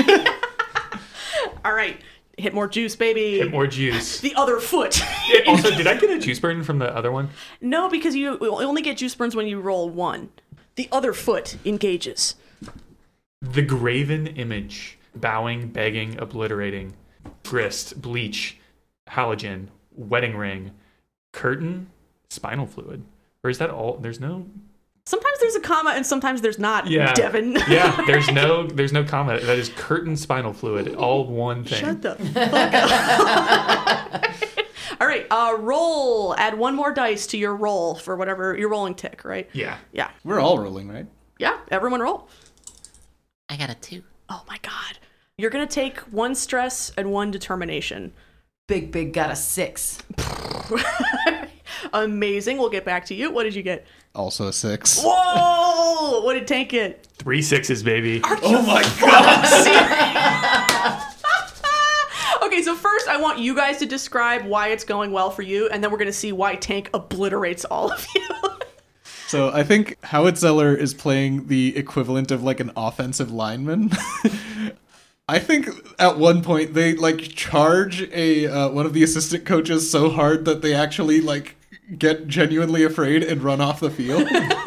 All right, hit more juice, baby. Get more juice. The other foot. Yeah, also, did I get a juice burn from the other one? No, because you only get juice burns when you roll one. The other foot engages. The graven image, bowing, begging, obliterating, grist, bleach, halogen, wedding ring, curtain, spinal fluid. Or is that all? There's no. Sometimes there's a comma and sometimes there's not. Yeah, Devin. yeah. There's no. There's no comment. That is curtain, spinal fluid, all one thing. Shut the fuck up. All right, uh, roll. Add one more dice to your roll for whatever you're rolling tick, right? Yeah. Yeah. We're all rolling, right? Yeah, everyone roll. I got a two. Oh my god. You're going to take one stress and one determination. Big, big got a six. Amazing. We'll get back to you. What did you get? Also a six. Whoa! What did Tank get? Three sixes, baby. Oh my god! Okay, so first I want you guys to describe why it's going well for you, and then we're going to see why Tank obliterates all of you. So I think Howard Zeller is playing the equivalent of like an offensive lineman. I think at one point they like charge a uh, one of the assistant coaches so hard that they actually like get genuinely afraid and run off the field.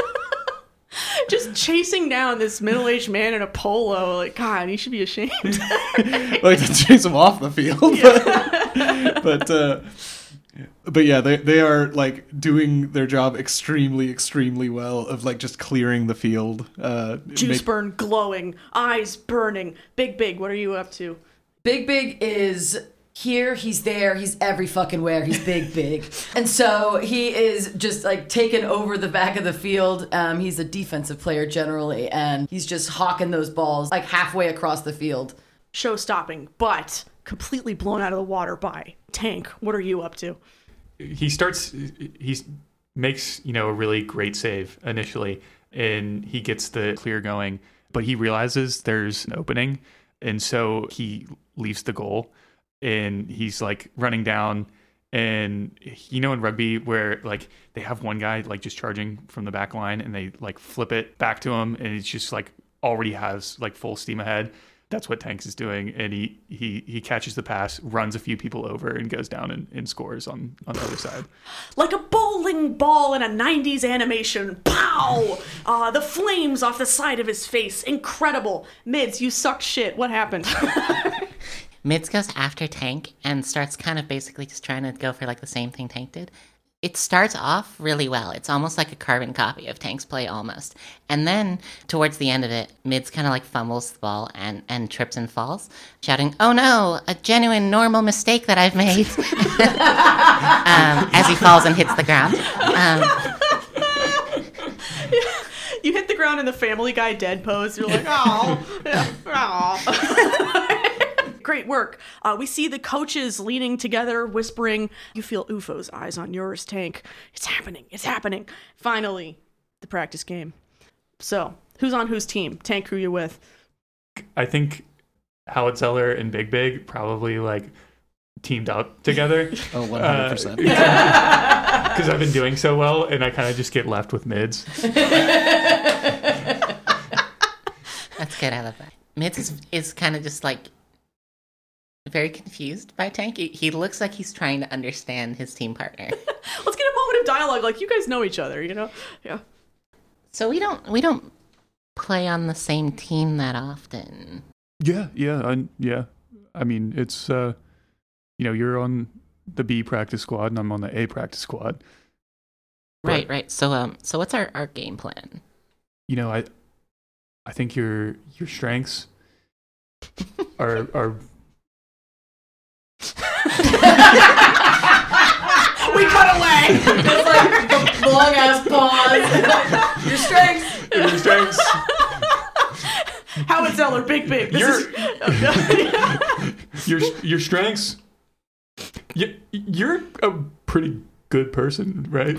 Just chasing down this middle-aged man in a polo, like, God, he should be ashamed. Like to chase him off the field. Yeah. but uh, but yeah, they they are like doing their job extremely, extremely well of like just clearing the field. Uh, Juice make- burn, glowing, eyes burning. Big Big, what are you up to? Big Big is here, he's there, he's every fucking where, he's Big Big. And so he is just like taking over the back of the field. Um, he's a defensive player generally, and he's just hawking those balls like halfway across the field. Show stopping, but completely blown out of the water by Tank. What are you up to? He starts, he makes, you know, a really great save initially, and he gets the clear going, but he realizes there's an opening, and so he leaves the goal. And he's like running down, and you know in rugby where like they have one guy like just charging from the back line and they like flip it back to him and it's just like already has like full steam ahead. That's what Tanks is doing, and he he he catches the pass, runs a few people over, and goes down and, and scores on, on the other side. Like a bowling ball in a nineties animation. Pow! Uh, the flames off the side of his face. Incredible. Mids, you suck shit. What happened? Mids goes after Tank and starts kind of basically just trying to go for like the same thing Tank did. It starts off really well. It's almost like a carbon copy of Tank's play almost. And then towards the end of it, Mids kind of like fumbles the ball and, and trips and falls, shouting, "Oh no, a genuine normal mistake that I've made," um, as he falls and hits the ground. Um, You hit the ground in the Family Guy dead pose. You're like, oh, yeah, oh. Great work. Uh, we see the coaches leaning together, whispering. You feel U F O's eyes on yours, Tank. It's happening. It's happening. Finally, the practice game. So, who's on whose team? Tank, who you with? I think Howard Zeller and Big Big probably like teamed up together. Oh, one hundred percent. Because I've been doing so well, and I kind of just get left with Mids. That's good. I love that. Mids is, is kind of just like very confused by Tank. He, he looks like he's trying to understand his team partner. Let's get a moment of dialogue. Like, you guys know each other, you know? Yeah. So we don't we don't play on the same team that often. Yeah, yeah, I, yeah. I mean, it's uh, you know, you're on the B practice squad, and I'm on the A practice squad. Right, right. So um, so what's our, our game plan? You know, I I think your your strengths are are. We cut away. It's like a long ass pause. Your strengths. Your strengths. Howard Zeller, Big Big. This Your, is... your your strengths. You, you're a pretty good person, right?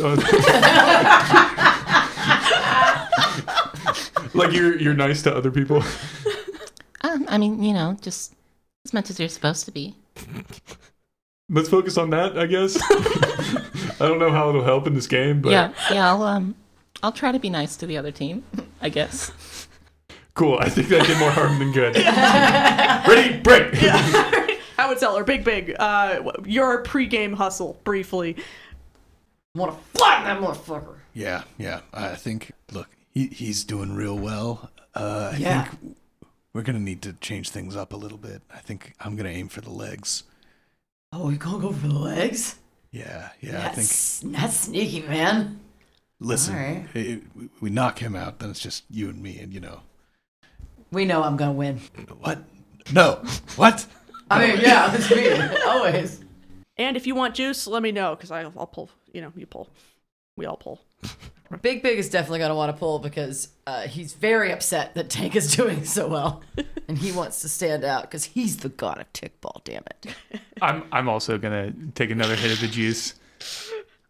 Like you're you're nice to other people. Um, I mean, you know, just as much as you're supposed to be. Let's focus on that, I guess. I don't know how it'll help in this game, but Yeah, yeah. I'll um, I'll try to be nice to the other team, I guess. cool. I think that did more harm than good. Ready, break. Howard Zeller, Big Big. Uh, your pregame hustle, briefly. I want to flatten that motherfucker. Yeah, yeah. I think, look, he, he's doing real well. Uh, I Yeah. think we're going to need to change things up a little bit. I think I'm going to aim for the legs. Oh, you gonna go for the legs? Yeah, yeah. I think, That's, that's sneaky, man. listen, All right. it, we- we knock him out, then it's just you and me, and you know. We know I'm gonna win. What? No. What? I mean, yeah, it's me. Always. And if you want juice, let me know, because I'll pull. You know, you pull. We all pull. Big Big is definitely going to want to pull because uh, he's very upset that Tank is doing so well. And he wants to stand out because he's the god of kickball, damn it. I'm I'm also gonna take another hit of the juice.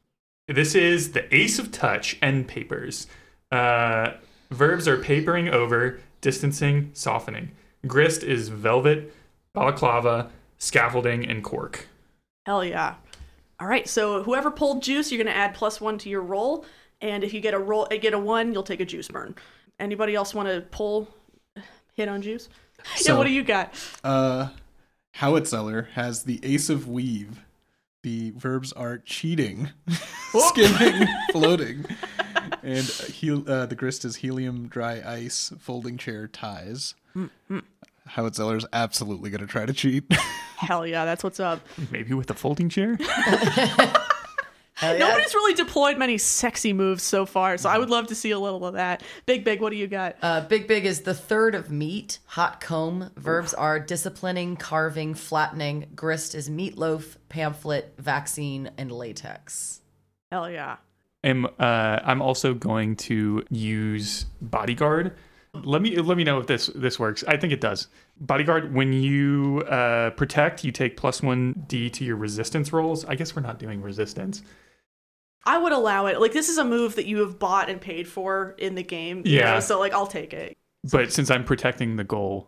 This is the Ace of Touch and Papers. Uh, verbs are papering over, distancing, softening. Grist is velvet, balaclava, scaffolding, and cork. Hell yeah. All right, so whoever pulled juice, you're going to add plus one to your roll. And if you get a roll, get a one, you'll take a juice burn. Anybody else want to pull, hit on juice? So, yeah, what do you got? Uh, Howitzeller has the Ace of Weave. The verbs are cheating, skimming, floating, and he- uh, the grist is helium, dry ice, folding chair, ties. Mm-hmm. Howitzeller's absolutely going to try to cheat. Hell yeah, that's what's up. Maybe with a folding chair? Hell yeah. Nobody's really deployed many sexy moves so far, so I would love to see a little of that. Big Big, what do you got? Uh, Big Big is the third of meat. Hot comb. Verbs are disciplining, carving, flattening. Grist is meatloaf, pamphlet, vaccine, and latex. Hell yeah. am uh, I'm also going to use bodyguard. Let me let me know if this this works. I think it does. Bodyguard, when you uh, protect, you take plus one D to your resistance rolls. I guess we're not doing resistance. I would allow it. Like, this is a move that you have bought and paid for in the game. you Yeah. know, so, like, I'll take it. But since I'm protecting the goal,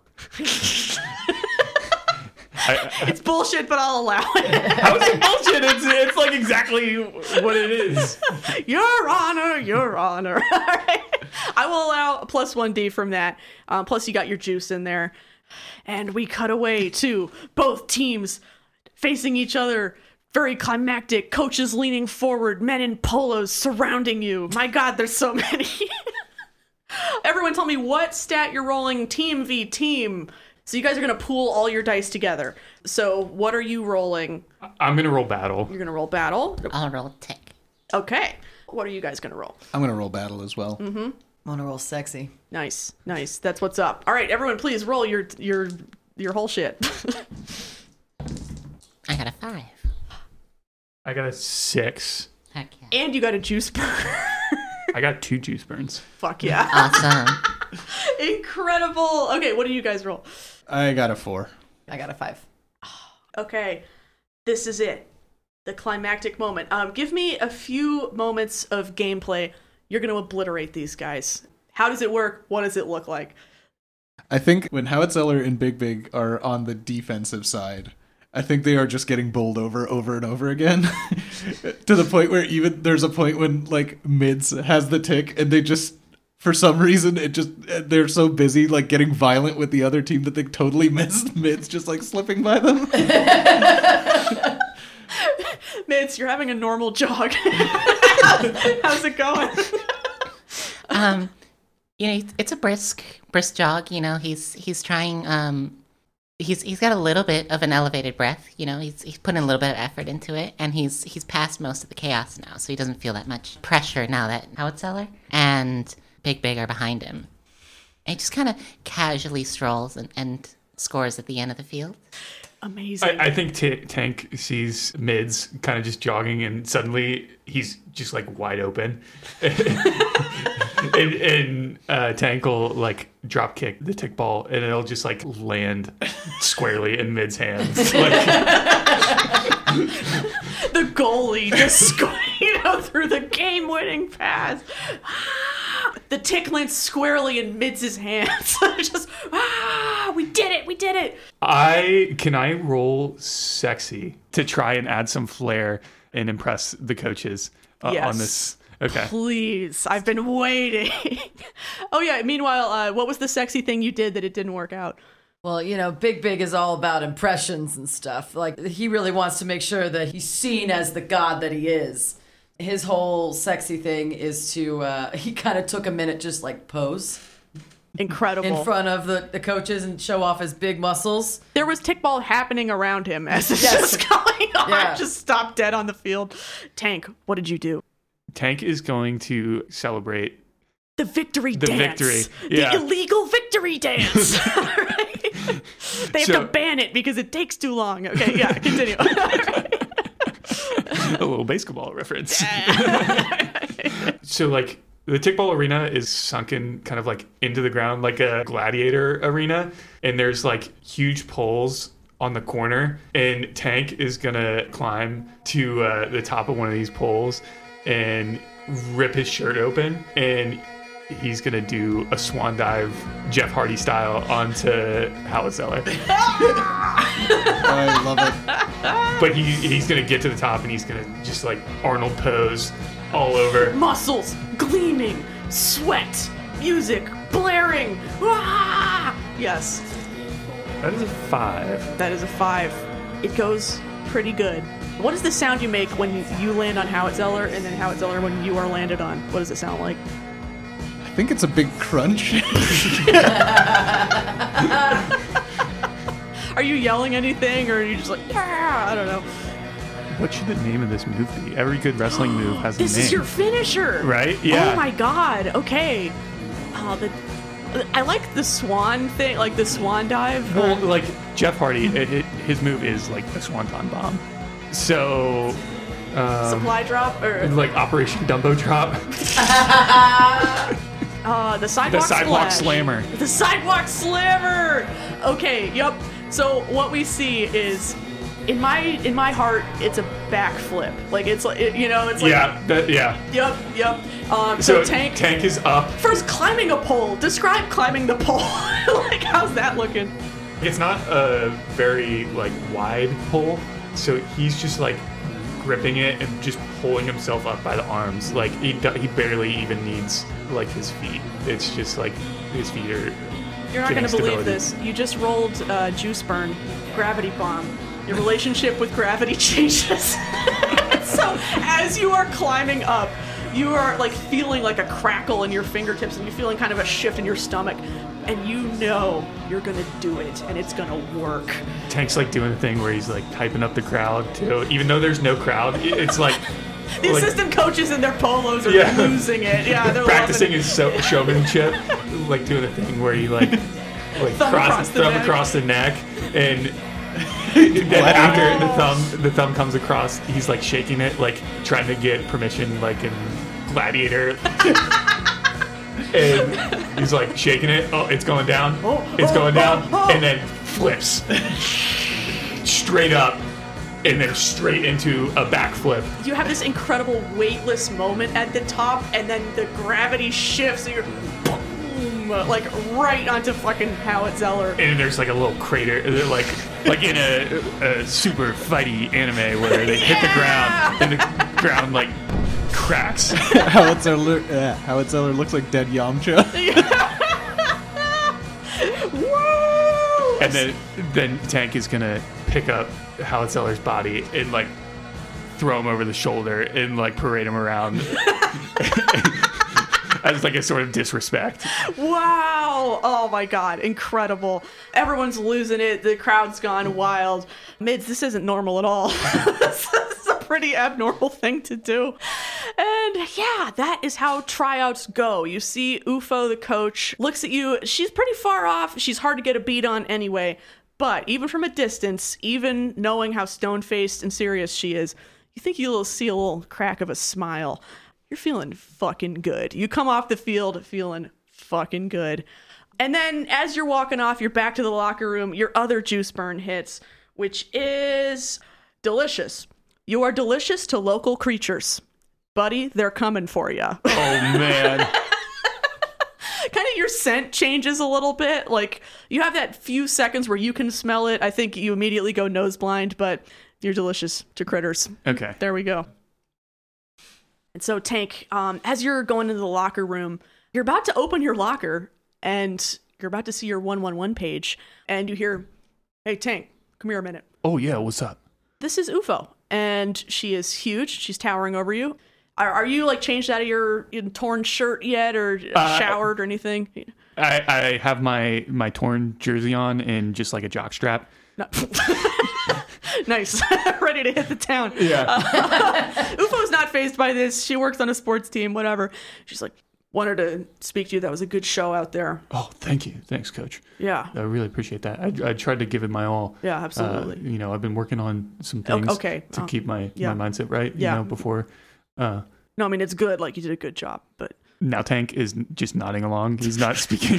I, It's bullshit, but I'll allow it. how is it bullshit? It's it's like exactly what it is. Your Honor, Your Honor. All right. I will allow a plus one D from that. Um, plus, you got your juice in there. And we cut away to both teams facing each other. Very climactic. Coaches leaning forward. Men in polos surrounding you. My God, there's so many. Everyone tell me what stat you're rolling team v team. So you guys are going to pool all your dice together. So what are you rolling? I'm gonna roll battle. You're going to roll battle. I'll roll tick. Okay. What are you guys going to roll? I'm going to roll battle as well. Mm-hmm. I'm gonna roll sexy. Nice, nice. That's what's up. All right, everyone, please roll your your your whole shit. I got a five. I got a six. Heck yeah. And you got a juice burn. I got two juice burns. Fuck yeah. Awesome. Incredible. Okay, what do you guys roll? I got a four. I got a five. Okay, this is it. The climactic moment. Um, give me a few moments of gameplay. You're going to obliterate these guys. How does it work? What does it look like? I think when Howitzeller and Big Big are on the defensive side, I think they are just getting bowled over over and over again. To the point where even there's a point when like Mids has the tick and they just, for some reason, it just, they're so busy like getting violent with the other team that they totally missed Mids just like slipping by them. Mids, you're having a normal jog. How's it going? um, you know, it's a brisk, brisk jog. You know, he's he's trying. Um, he's he's got a little bit of an elevated breath. You know, he's he's putting a little bit of effort into it, and he's he's past most of the chaos now, so he doesn't feel that much pressure now that Howitzeller and Big Big are behind him. And he just kind of casually strolls and, and scores at the end of the field. Amazing. I, I think T- Tank sees Mids kind of just jogging, and suddenly he's just like wide open. and and uh, Tank will like drop kick the tick ball, and it'll just like land squarely in Mid's hands. Like, the goalie just you know, through the game-winning pass. The tick lands squarely in Mids' hands. Just, ah, we did it, we did it. I can I roll sexy to try and add some flair and impress the coaches uh, Yes. on this. Okay. Please, I've been waiting. Oh yeah, meanwhile, uh, what was the sexy thing you did that it didn't work out? Well, you know, Big Big is all about impressions and stuff. Like, he really wants to make sure that he's seen as the god that he is. His whole sexy thing is to, uh, he kind of took a minute just like pose Incredible. in front of the, the coaches and show off his big muscles. There was tickball happening around him as this Yes. was going on. Yeah. Just stopped dead on the field. Tank, what did you do? Tank is going to celebrate The victory The dance. victory, The yeah. illegal victory dance. All right. They have So- to ban it because it takes too long. Okay, yeah, continue. a little basketball reference. So like the tickball arena is sunken kind of like into the ground like a gladiator arena, and there's like huge poles on the corner, and Tank is gonna climb to uh, the top of one of these poles and rip his shirt open, and he's gonna do a swan dive, Jeff Hardy style, onto Howard Zeller. I love it. But he he's gonna get to the top, and he's gonna just like Arnold pose all over. Muscles gleaming, sweat, music blaring. Ah! Yes, That is a five. that is a five. It goes pretty good. What is the sound you make when you land on Howard Zeller, and then Howard Zeller when you are landed on? What does it sound like? I think it's a big crunch. Are you yelling anything, or are you just like, yeah? I don't know. What should the name of this move be? Every good wrestling move has a name. This is your finisher, Right? Yeah. Oh my god. Okay. Oh, the. I like the swan thing, like the swan dive. Well, like Jeff Hardy, it, it, his move is like the Swanton Bomb. So, um, Supply drop or like Operation Dumbo Drop, uh, the the sidewalk, Sidewalk splash. Slammer. The sidewalk slammer. Okay. Yep. So what we see is, in my in my heart, it's a backflip. Like it's like it, you know, it's like Yeah, that, yeah. Yep. Yep. Um, so, So, tank. Tank is up. First, climbing a pole. Describe climbing the pole. Like, how's that looking? It's not a very like wide pull, so he's just like gripping it and just pulling himself up by the arms. Like he do- he barely even needs like his feet. It's just like his feet are. You're not getting going to believe stability. this. You just rolled uh, Juice Burn, Gravity Bomb. Your relationship with gravity changes. So as you are climbing up, you are like feeling like a crackle in your fingertips, and you're feeling kind of a shift in your stomach, and you know you're going to do it, and it's going to work. Tank's like doing a thing where he's like hyping up the crowd too, even though there's no crowd. It's like The like, assistant coaches in their polos are Yeah. losing it. Yeah, they're practicing loving it. his so- showmanship, like doing a thing where he like like Thumb cross across the thumb neck. across the neck, and then after the thumb the thumb comes across, he's like shaking it, like trying to get permission, like in Gladiator. And he's like shaking it. Oh, it's going down. It's oh, going down, oh, oh. and then flips straight up, and then straight into a backflip. You have this incredible weightless moment at the top, and then the gravity shifts, and you're boom, like right onto fucking Howard Zeller. And there's like a little crater, they're like like in a, a super fighty anime where they hit the ground and the ground like cracks. Howard Zeller, uh, Howard Zeller looks like dead Yamcha. Woo! And then then Tank is gonna pick up Howard Zeller's body and like throw him over the shoulder and like parade him around as like a sort of disrespect. Wow! Oh my god, incredible. Everyone's losing it. The crowd's gone wild. Mids, this isn't normal at all. This is a pretty abnormal thing to do. And yeah, that is how tryouts go. You see U F O, the coach, looks at you. She's pretty far off. She's hard to get a beat on anyway. But even from a distance, even knowing how stone-faced and serious she is, you think you'll see a little crack of a smile. You're feeling fucking good. You come off the field feeling fucking good. And then as you're walking off, you're back to the locker room. Your other juice burn hits, which is delicious. You are delicious to local creatures. Buddy, they're coming for you. Oh man. Kind of your scent changes a little bit. Like you have that few seconds where you can smell it. I think you immediately go nose blind, but you're delicious to critters. Okay. There we go. And so, Tank, um, as you're going into the locker room, you're about to open your locker and you're about to see your one one one page, and you hear, "Hey, Tank, come here a minute. Oh yeah, what's up? This is U F O, and she is huge. She's towering over you. Are, are you like changed out of your, your torn shirt yet, or Uh, showered or anything?" I, I have my my torn jersey on and just like a jock strap. No. Nice. Ready to hit the town. Yeah. Uh, U F O's not fazed by this. She works on a sports team, whatever. She's like, wanted to speak to you. That was a good show out there. Oh, thank you. Thanks, Coach. Yeah. I really appreciate that. I, I tried to give it my all. Yeah, absolutely. Uh, you know, I've been working on some things okay. to Uh, keep my, yeah. my mindset right, Yeah. you know, before. Uh, No, I mean, it's good. Like, you did a good job, but. now Tank is just nodding along. He's not speaking.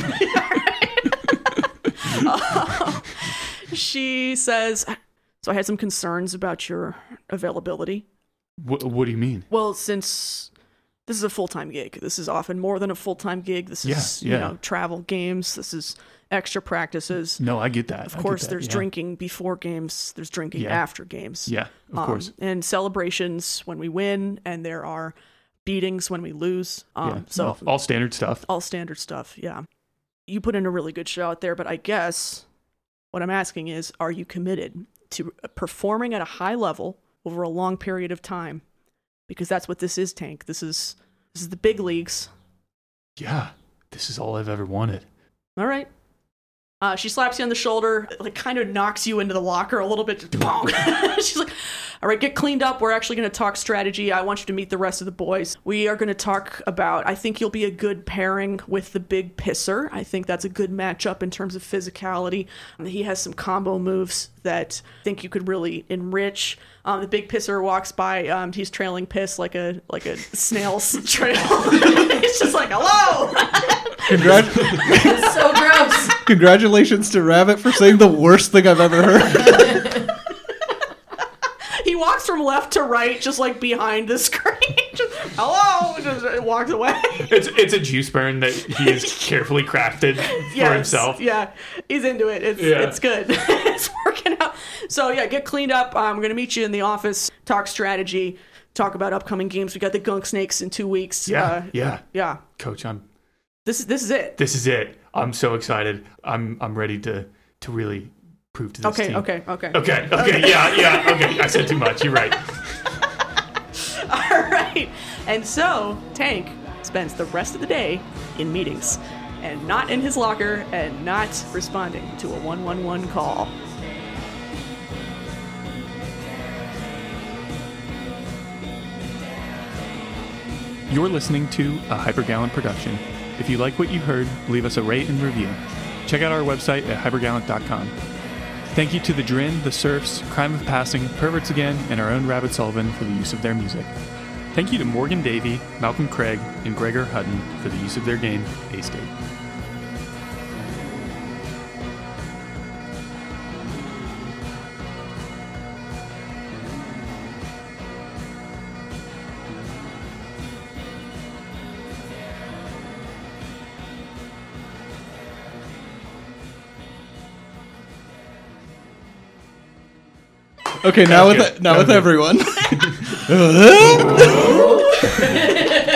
uh, she says, so I had some concerns about your availability. What, what do you mean? Well, since this is a full-time gig, this is often more than a full-time gig. This is, Yeah, yeah. you know, travel games. This is extra practices. No, I get that. Of I get course, that, there's yeah. drinking before games. There's drinking Yeah. after games. Yeah, of Um, course. And celebrations when we win, and there are beatings when we lose. Um, yeah. So all, all standard stuff. all standard stuff, yeah. You put in a really good show out there, but I guess what I'm asking is, are you committed to performing at a high level over a long period of time? Because that's what this is, Tank. This is this is the big leagues. Yeah, this is all I've ever wanted. All right. Uh, she slaps you on the shoulder, like kind of knocks you into the locker a little bit. Just bonk. She's like, all right, get cleaned up. We're actually going to talk strategy. I want you to meet the rest of the boys. We are going to talk about, I think you'll be a good pairing with the big pisser. I think that's a good matchup in terms of physicality. He has some combo moves that I think you could really enrich. Um, the big pisser walks by. Um, he's trailing piss like a like a snail's trail. He's just like, hello. Congrat- It's so gross. Congratulations to Rabbit for saying the worst thing I've ever heard. He walks from left to right, just like behind the screen. Just, hello, just walks away. It's it's a juice burn that he has carefully crafted for Yes, himself. Yeah, he's into it. It's Yeah. it's good. It's working out. So yeah, get cleaned up. Um, we're gonna meet you in the office. Talk strategy. Talk about upcoming games. We got the Gunk Snakes in two weeks. Yeah, Uh, yeah. yeah. Coach, I'm This is this is it. this is it. I'm so excited. I'm I'm ready to to really prove to this Okay, team. okay, okay. Okay, okay, yeah, yeah, okay. I said too much. You're right. All right. And so Tank spends the rest of the day in meetings, and not in his locker, and not responding to a one one one call. You're listening to a Hypergallant production. If you like what you heard, leave us a rate and review. Check out our website at hypergallant dot com. Thank you to the Drin, the Surfs, Crime of Passing, Perverts Again, and our own Rabbit Sullivan for the use of their music. Thank you to Morgan Davey, Malcolm Craig, and Gregor Hutton for the use of their game, A-State. Okay, now That was with good. now That with was good. everyone.